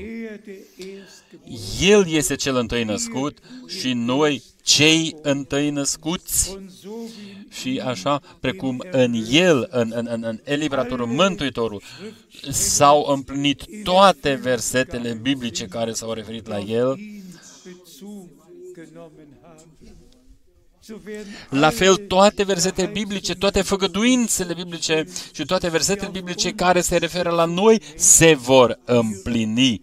El este cel întâi născut și noi cei întâi născuți. Și așa precum în El, în, în, în, în Eliberatorul, Mântuitorul, s-au împlinit toate versetele biblice care s-au referit la El, la fel, toate versetele biblice, toate făgăduințele biblice și toate versetele biblice care se referă la noi se vor împlini.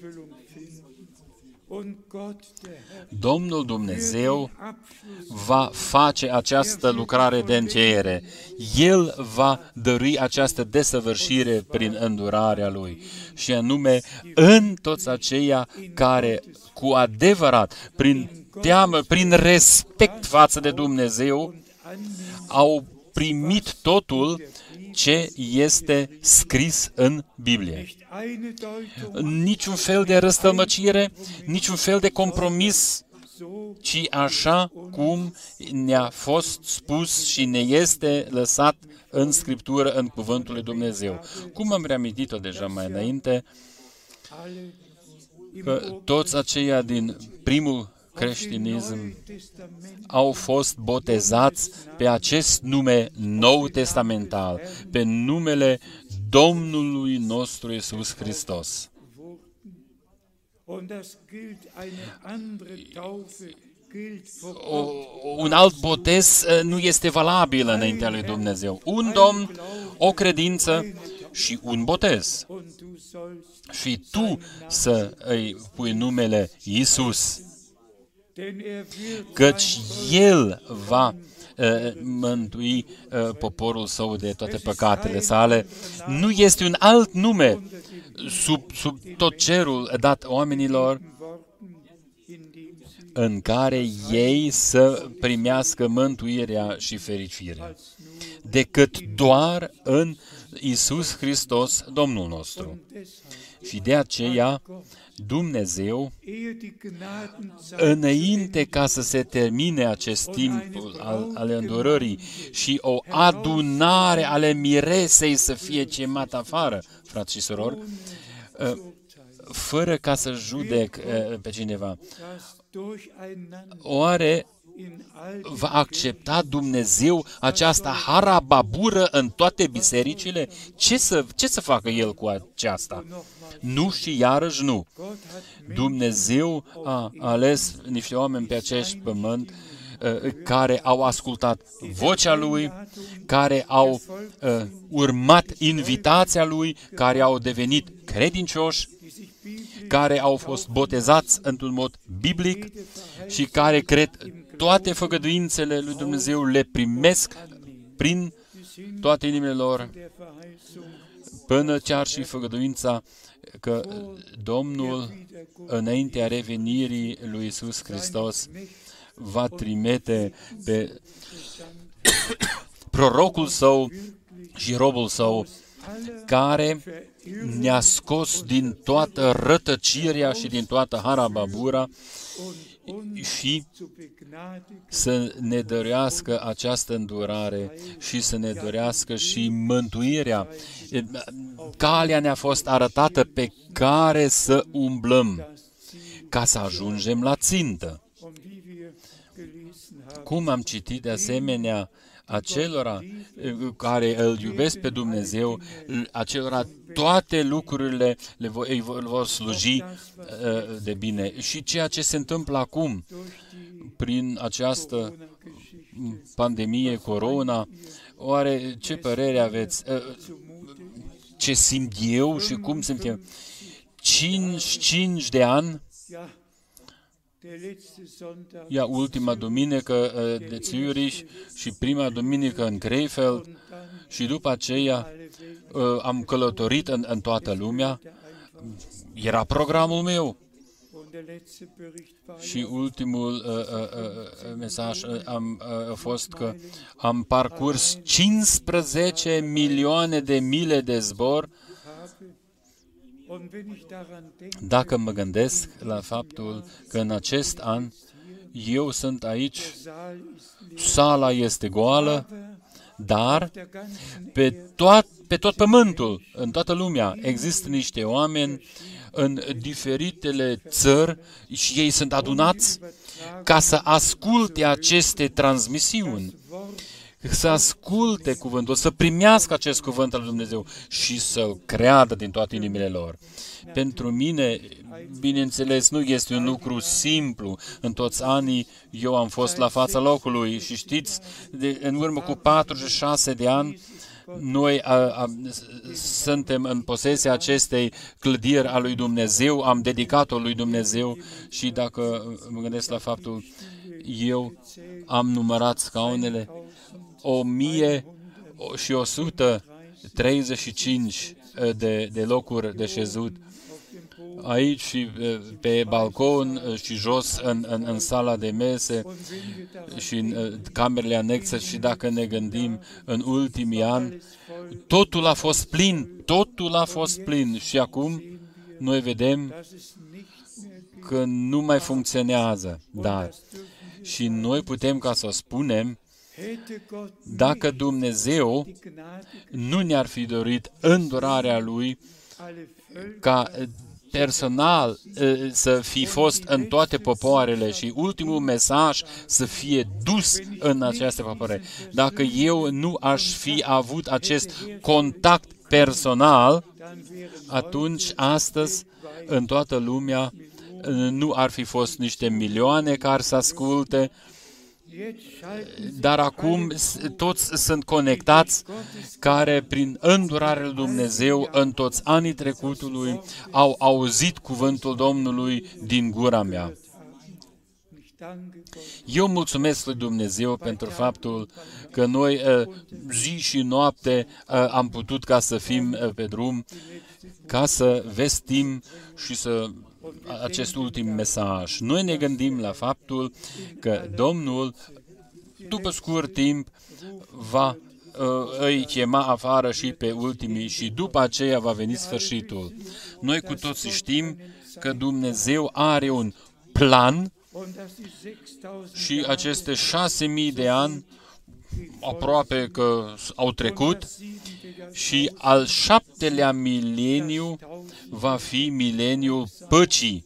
Domnul Dumnezeu va face această lucrare de încheiere. El va dărui această desăvârșire prin îndurarea Lui. Și anume, în toți aceia care cu adevărat, prin teamă, prin respect față de Dumnezeu, au primit totul ce este scris în Biblie. Niciun fel de răstălmăcire, niciun fel de compromis, ci așa cum ne-a fost spus și ne este lăsat în Scriptură, în Cuvântul lui Dumnezeu. Cum am reamintit-o deja mai înainte, că toți aceia din primul creștinism au fost botezați pe acest nume nou testamental, pe numele Domnului nostru Iisus Hristos. O, un alt botez nu este valabil înaintea lui Dumnezeu. Un Domn, o credință și un botez. Și tu să îi pui numele Iisus, căci El va uh, mântui uh, poporul său de toate păcatele sale. Nu este un alt nume sub, sub tot cerul dat oamenilor în care ei să primească mântuirea și fericirea, decât doar în Iisus Hristos, Domnul nostru. Și de aceea, Dumnezeu, înainte ca să se termine acest timp al, al îndurării și o adunare ale miresei să fie chemată afară, frați și surori, fără ca să judec pe cineva, oare va accepta Dumnezeu această harababură în toate bisericile? Ce să, ce să facă El cu aceasta? Nu și iarăși nu. Dumnezeu a ales niște oameni pe acest pământ care au ascultat vocea Lui, care au uh, urmat invitația Lui, care au devenit credincioși, care au fost botezați într-un mod biblic și care cred toate făgăduințele lui Dumnezeu, le primesc prin toate inimile lor, până chiar și făgăduința că Domnul, înaintea revenirii lui Iisus Hristos, va trimite pe prorocul Său și robul Său, care ne-a scos din toată rătăcirea și din toată harababura și să ne dărească această îndurare și să ne dărească și mântuirea. Calea ne-a fost arătată pe care să umblăm ca să ajungem la țintă. Cum am citit de asemenea, acelora care îl iubesc pe Dumnezeu, acelora toate lucrurile le vor, îi vor sluji de bine. Și ceea ce se întâmplă acum, prin această pandemie corona, oare ce părere aveți? Ce simt eu și cum simt eu? Cinci, cinci de ani Ja, ultima duminică de Zürich și prima duminică în Krefeld și după aceea am călătorit în, în toată lumea. Era programul meu. Și ultimul uh, uh, mesaj uh, am, uh, a fost că am parcurs cincisprezece milioane de mile de zbor. Dacă mă gândesc la faptul că în acest an eu sunt aici, sala este goală, dar pe tot, pe tot pământul, în toată lumea, există niște oameni în diferitele țări și ei sunt adunați ca să asculte aceste transmisiuni, să asculte cuvântul, să primească acest cuvânt al lui Dumnezeu și să-l creadă din toate inimile lor. Pentru mine, bineînțeles, nu este un lucru simplu. În toți anii eu am fost la fața locului și știți, de, în urmă cu patruzeci și șase de ani, noi a, a, suntem în posesia acestei clădiri a lui Dumnezeu, am dedicat-o lui Dumnezeu și dacă mă gândesc la faptul, eu am numărat scaunele, o mie și o sută treizeci și cinci de, de locuri de șezut, aici și pe balcon și jos în, în, în sala de mese și în camerele anexe. Și dacă ne gândim în ultimii ani, totul a fost plin, totul a fost plin și acum noi vedem că nu mai funcționează, dar și noi putem ca să spunem, dacă Dumnezeu nu ne-ar fi dorit îndurarea Lui ca personal să fi fost în toate popoarele și ultimul mesaj să fie dus în aceste popoare. Dacă eu nu aș fi avut acest contact personal, atunci astăzi în toată lumea nu ar fi fost niște milioane care să asculte, dar acum toți sunt conectați, care prin îndurarea lui Dumnezeu în toți anii trecutului au auzit cuvântul Domnului din gura mea. Eu mulțumesc lui Dumnezeu pentru faptul că noi zi și noapte am putut ca să fim pe drum, ca să vestim și să acest ultim mesaj. Noi ne gândim la faptul că Domnul, după scurt timp, va uh, îi chema afară și pe ultimii și după aceea va veni sfârșitul. Noi cu toții știm că Dumnezeu are un plan și aceste șase mii de ani aproape că au trecut și al șaptelea mileniu va fi mileniul păcii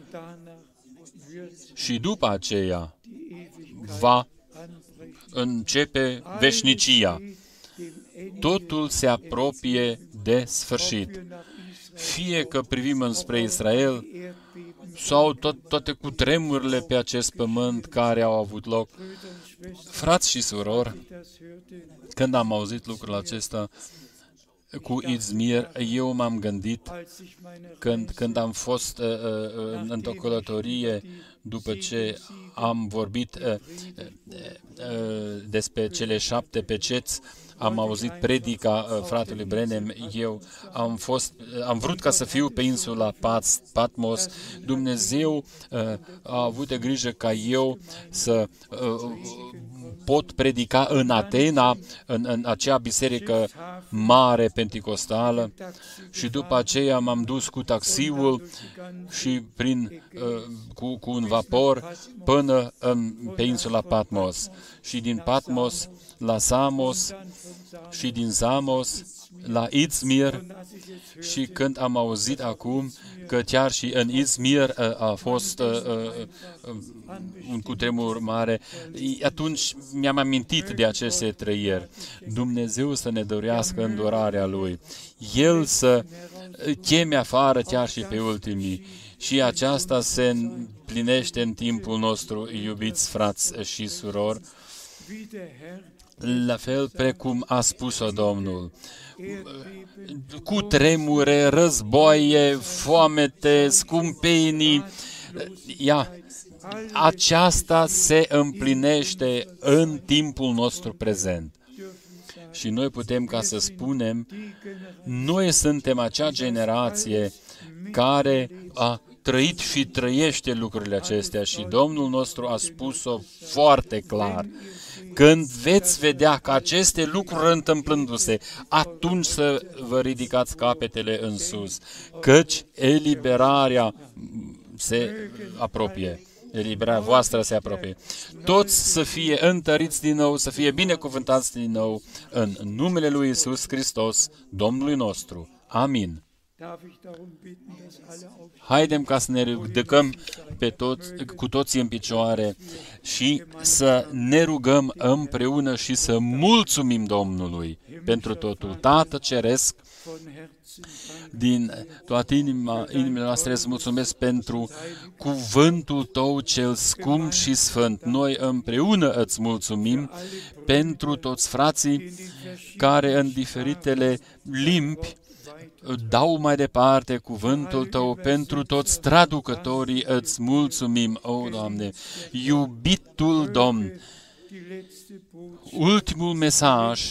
și după aceea va începe veșnicia. Totul se apropie de sfârșit. Fie că privim înspre Israel sau tot, toate cutremurile pe acest pământ care au avut loc. Frați și surori, când am auzit lucrul acesta cu Izmir, eu m-am gândit când, când am fost uh, uh, într-o călătorie, după ce am vorbit uh, uh, despre cele șapte peceți, am auzit predica uh, fratelui Brenem, eu am, fost, uh, am vrut ca să fiu pe insula Pat, Patmos. Dumnezeu uh, a avut de grijă ca eu să uh, pot predica în Atena, în, în acea biserică mare penticostală și după aceea m-am dus cu taxiul și prin, uh, cu, cu un vapor până în, pe insula Patmos și din Patmos la Samos și din Samos la Izmir și când am auzit acum că chiar și în Izmir uh, a fost uh, uh, un cutremur mare, atunci mi-am amintit de aceste trăieri. Dumnezeu să ne dorească îndurarea Lui, El să cheme afară chiar și pe ultimii și aceasta se împlinește în timpul nostru, iubiți frați și surori, la fel precum a spus-o Domnul. Cu tremure, războaie, foamete, scumpenii, ea, aceasta se împlinește în timpul nostru prezent. Și noi putem ca să spunem, noi suntem acea generație care a trăit și trăiește lucrurile acestea și Domnul nostru a spus-o foarte clar. Când veți vedea că aceste lucruri întâmplându-se, atunci să vă ridicați capetele în sus, căci eliberarea se apropie. Eliberarea voastră se apropie. Toți să fie întăriți din nou, să fie binecuvântați din nou, în numele lui Iisus Hristos, Domnului nostru. Amin. Haidem ca să ne ridicăm pe toți, cu toții în picioare și să ne rugăm împreună și să mulțumim Domnului pentru totul. Tată Ceresc, din toată inima, inimile noastre îți mulțumesc pentru cuvântul Tău cel scump și sfânt. Noi împreună îți mulțumim pentru toți frații care în diferitele limbi dau mai departe cuvântul Tău, pentru toți traducătorii îți mulțumim, o, Doamne. Iubitul Domn, ultimul mesaj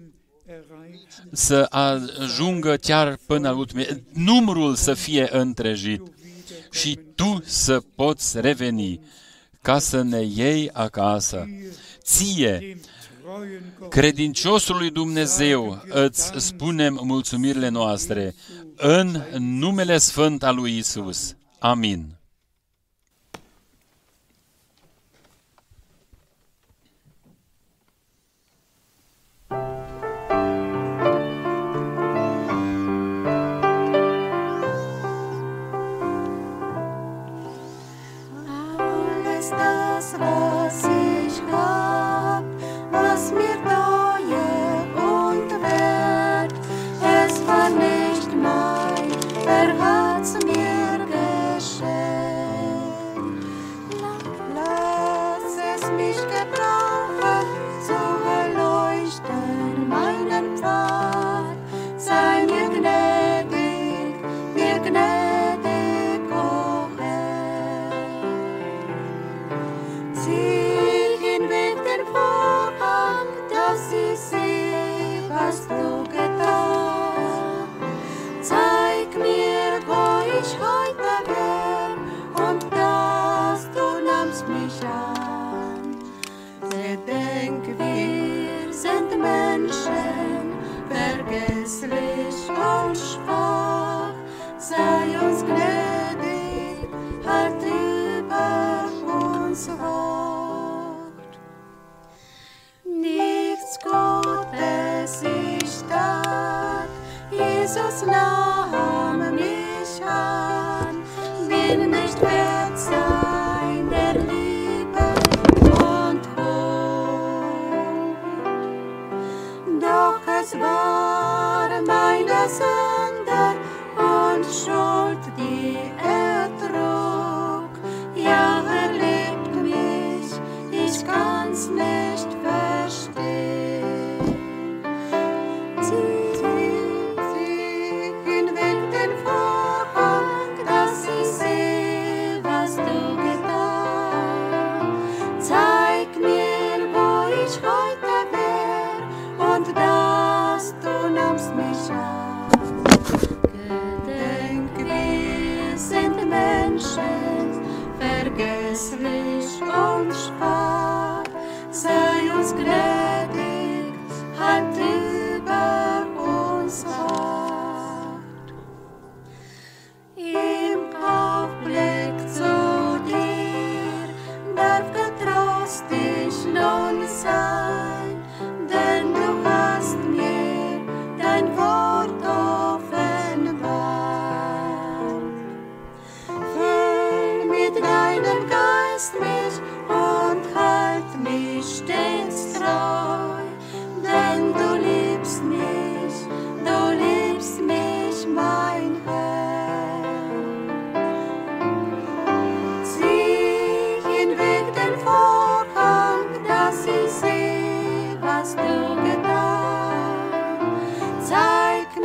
să ajungă chiar până la ultimul, numărul să fie întregit și Tu să poți reveni ca să ne iei acasă. Ție, credinciosului Dumnezeu, îți spunem mulțumirile noastre în numele sfânt al lui Isus. Amin.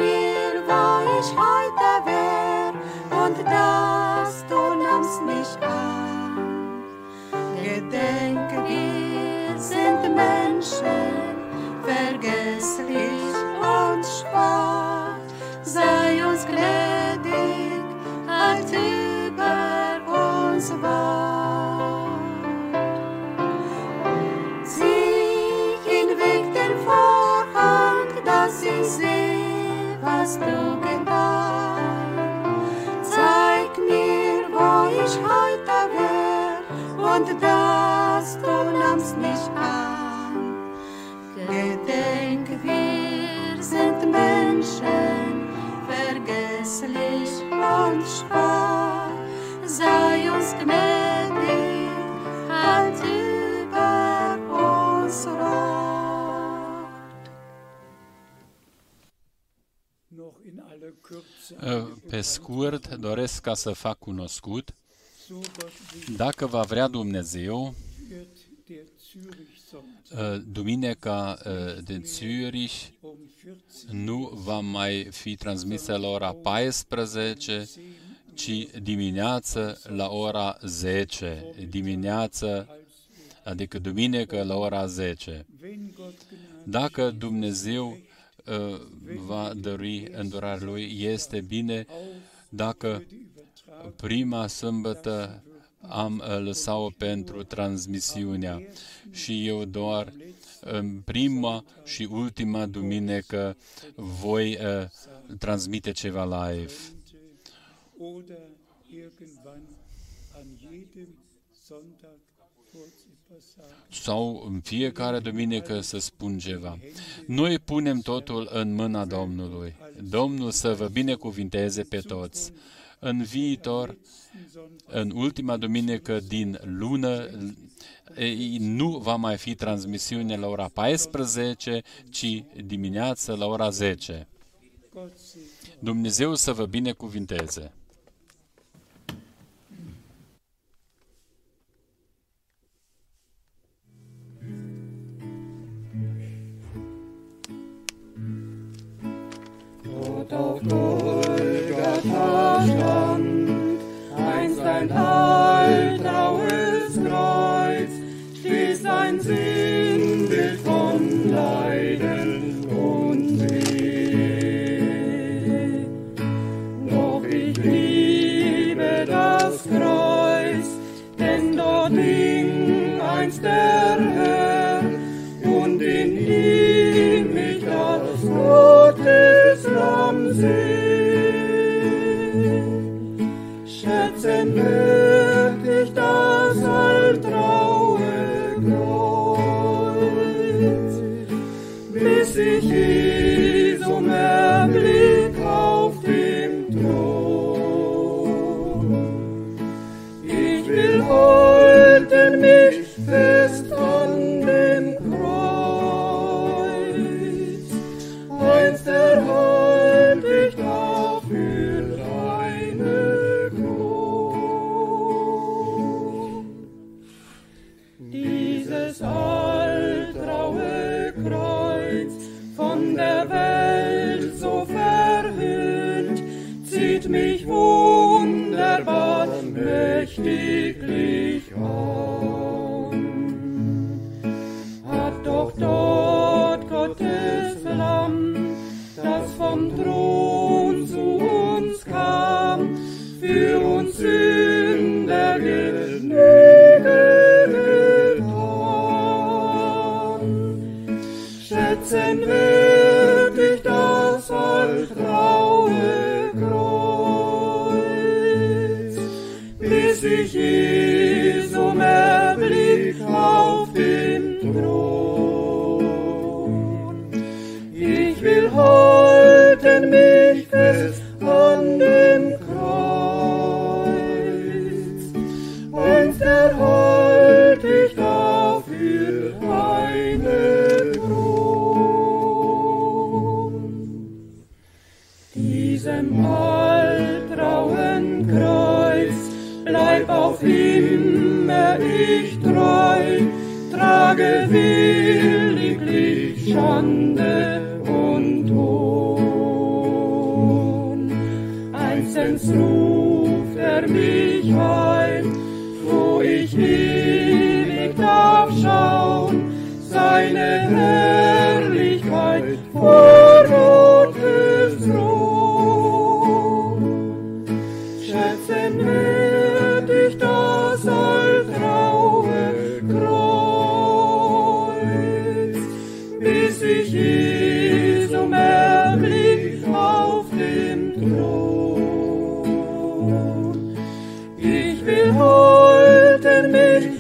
Und dass du nimmst mich an. und dass du nahmst mich an. Gedenk, wir sind Menschen, vergesslich und schwach, sei uns gnädig, halt über uns Wacht. Pe scurt, doresc ca să fac cunoscut, dacă va vrea Dumnezeu, duminica din Zürich nu va mai fi transmisă la ora paisprezece, ci dimineață la ora zece. Dimineață, adică duminică la ora zece. Dacă Dumnezeu va dori îndurarea Lui, este bine dacă prima sâmbătă am lăsat-o pentru transmisiunea și eu doar în prima și ultima duminică voi uh, transmite ceva live. Sau în fiecare duminică să spun ceva. Noi punem totul în mâna Domnului. Domnul să vă binecuvinteze pe toți. În viitor, în ultima duminică din lună, nu va mai fi transmisiune la ora paisprezece, ci dimineață la ora zece. Dumnezeu să vă binecuvinteze! Dort auf Golgatha stand einst ein alttraues Kreuz, stieß ein Sinnbild von Leiden und Weh. Doch ich liebe das Kreuz, denn dort hing einst der Herr und in ihm mich das Gotteslamm sehen. Schätzen wird ich das alttraue Kreuz, bis ich Jesum erblick auf dem Thron. Ich will halten mich fest an dem Kreuz, einst erhalt ich dafür deine Kron. Dieses alttraue Kreuz, von der Welt so verhöhnt, zieht mich wunderbar mächtiglich an. Hat doch dort Gottes Lamm, das vom Thron zu uns kam, für uns Sünder Genüge getan. Schätzen wird ich das alttraue Kreuz, bis ich Jesum erblick auf dem Thron. Ich will halten mich fest an dem Kreuz, einst erhalt ich dafür eine Kron. Diesem alttrauen Kreuz bleib auf immer ich treu, trage williglich Schande und Hohn. Einstens ruft er mich ein, wo ich ewig darf schauen, seine Herrlichkeit vor Gottes Thron. Schätzen wird ich das alttraue Kreuz, bis ich Jesum erblick auf dem Thron. Ich will halten mich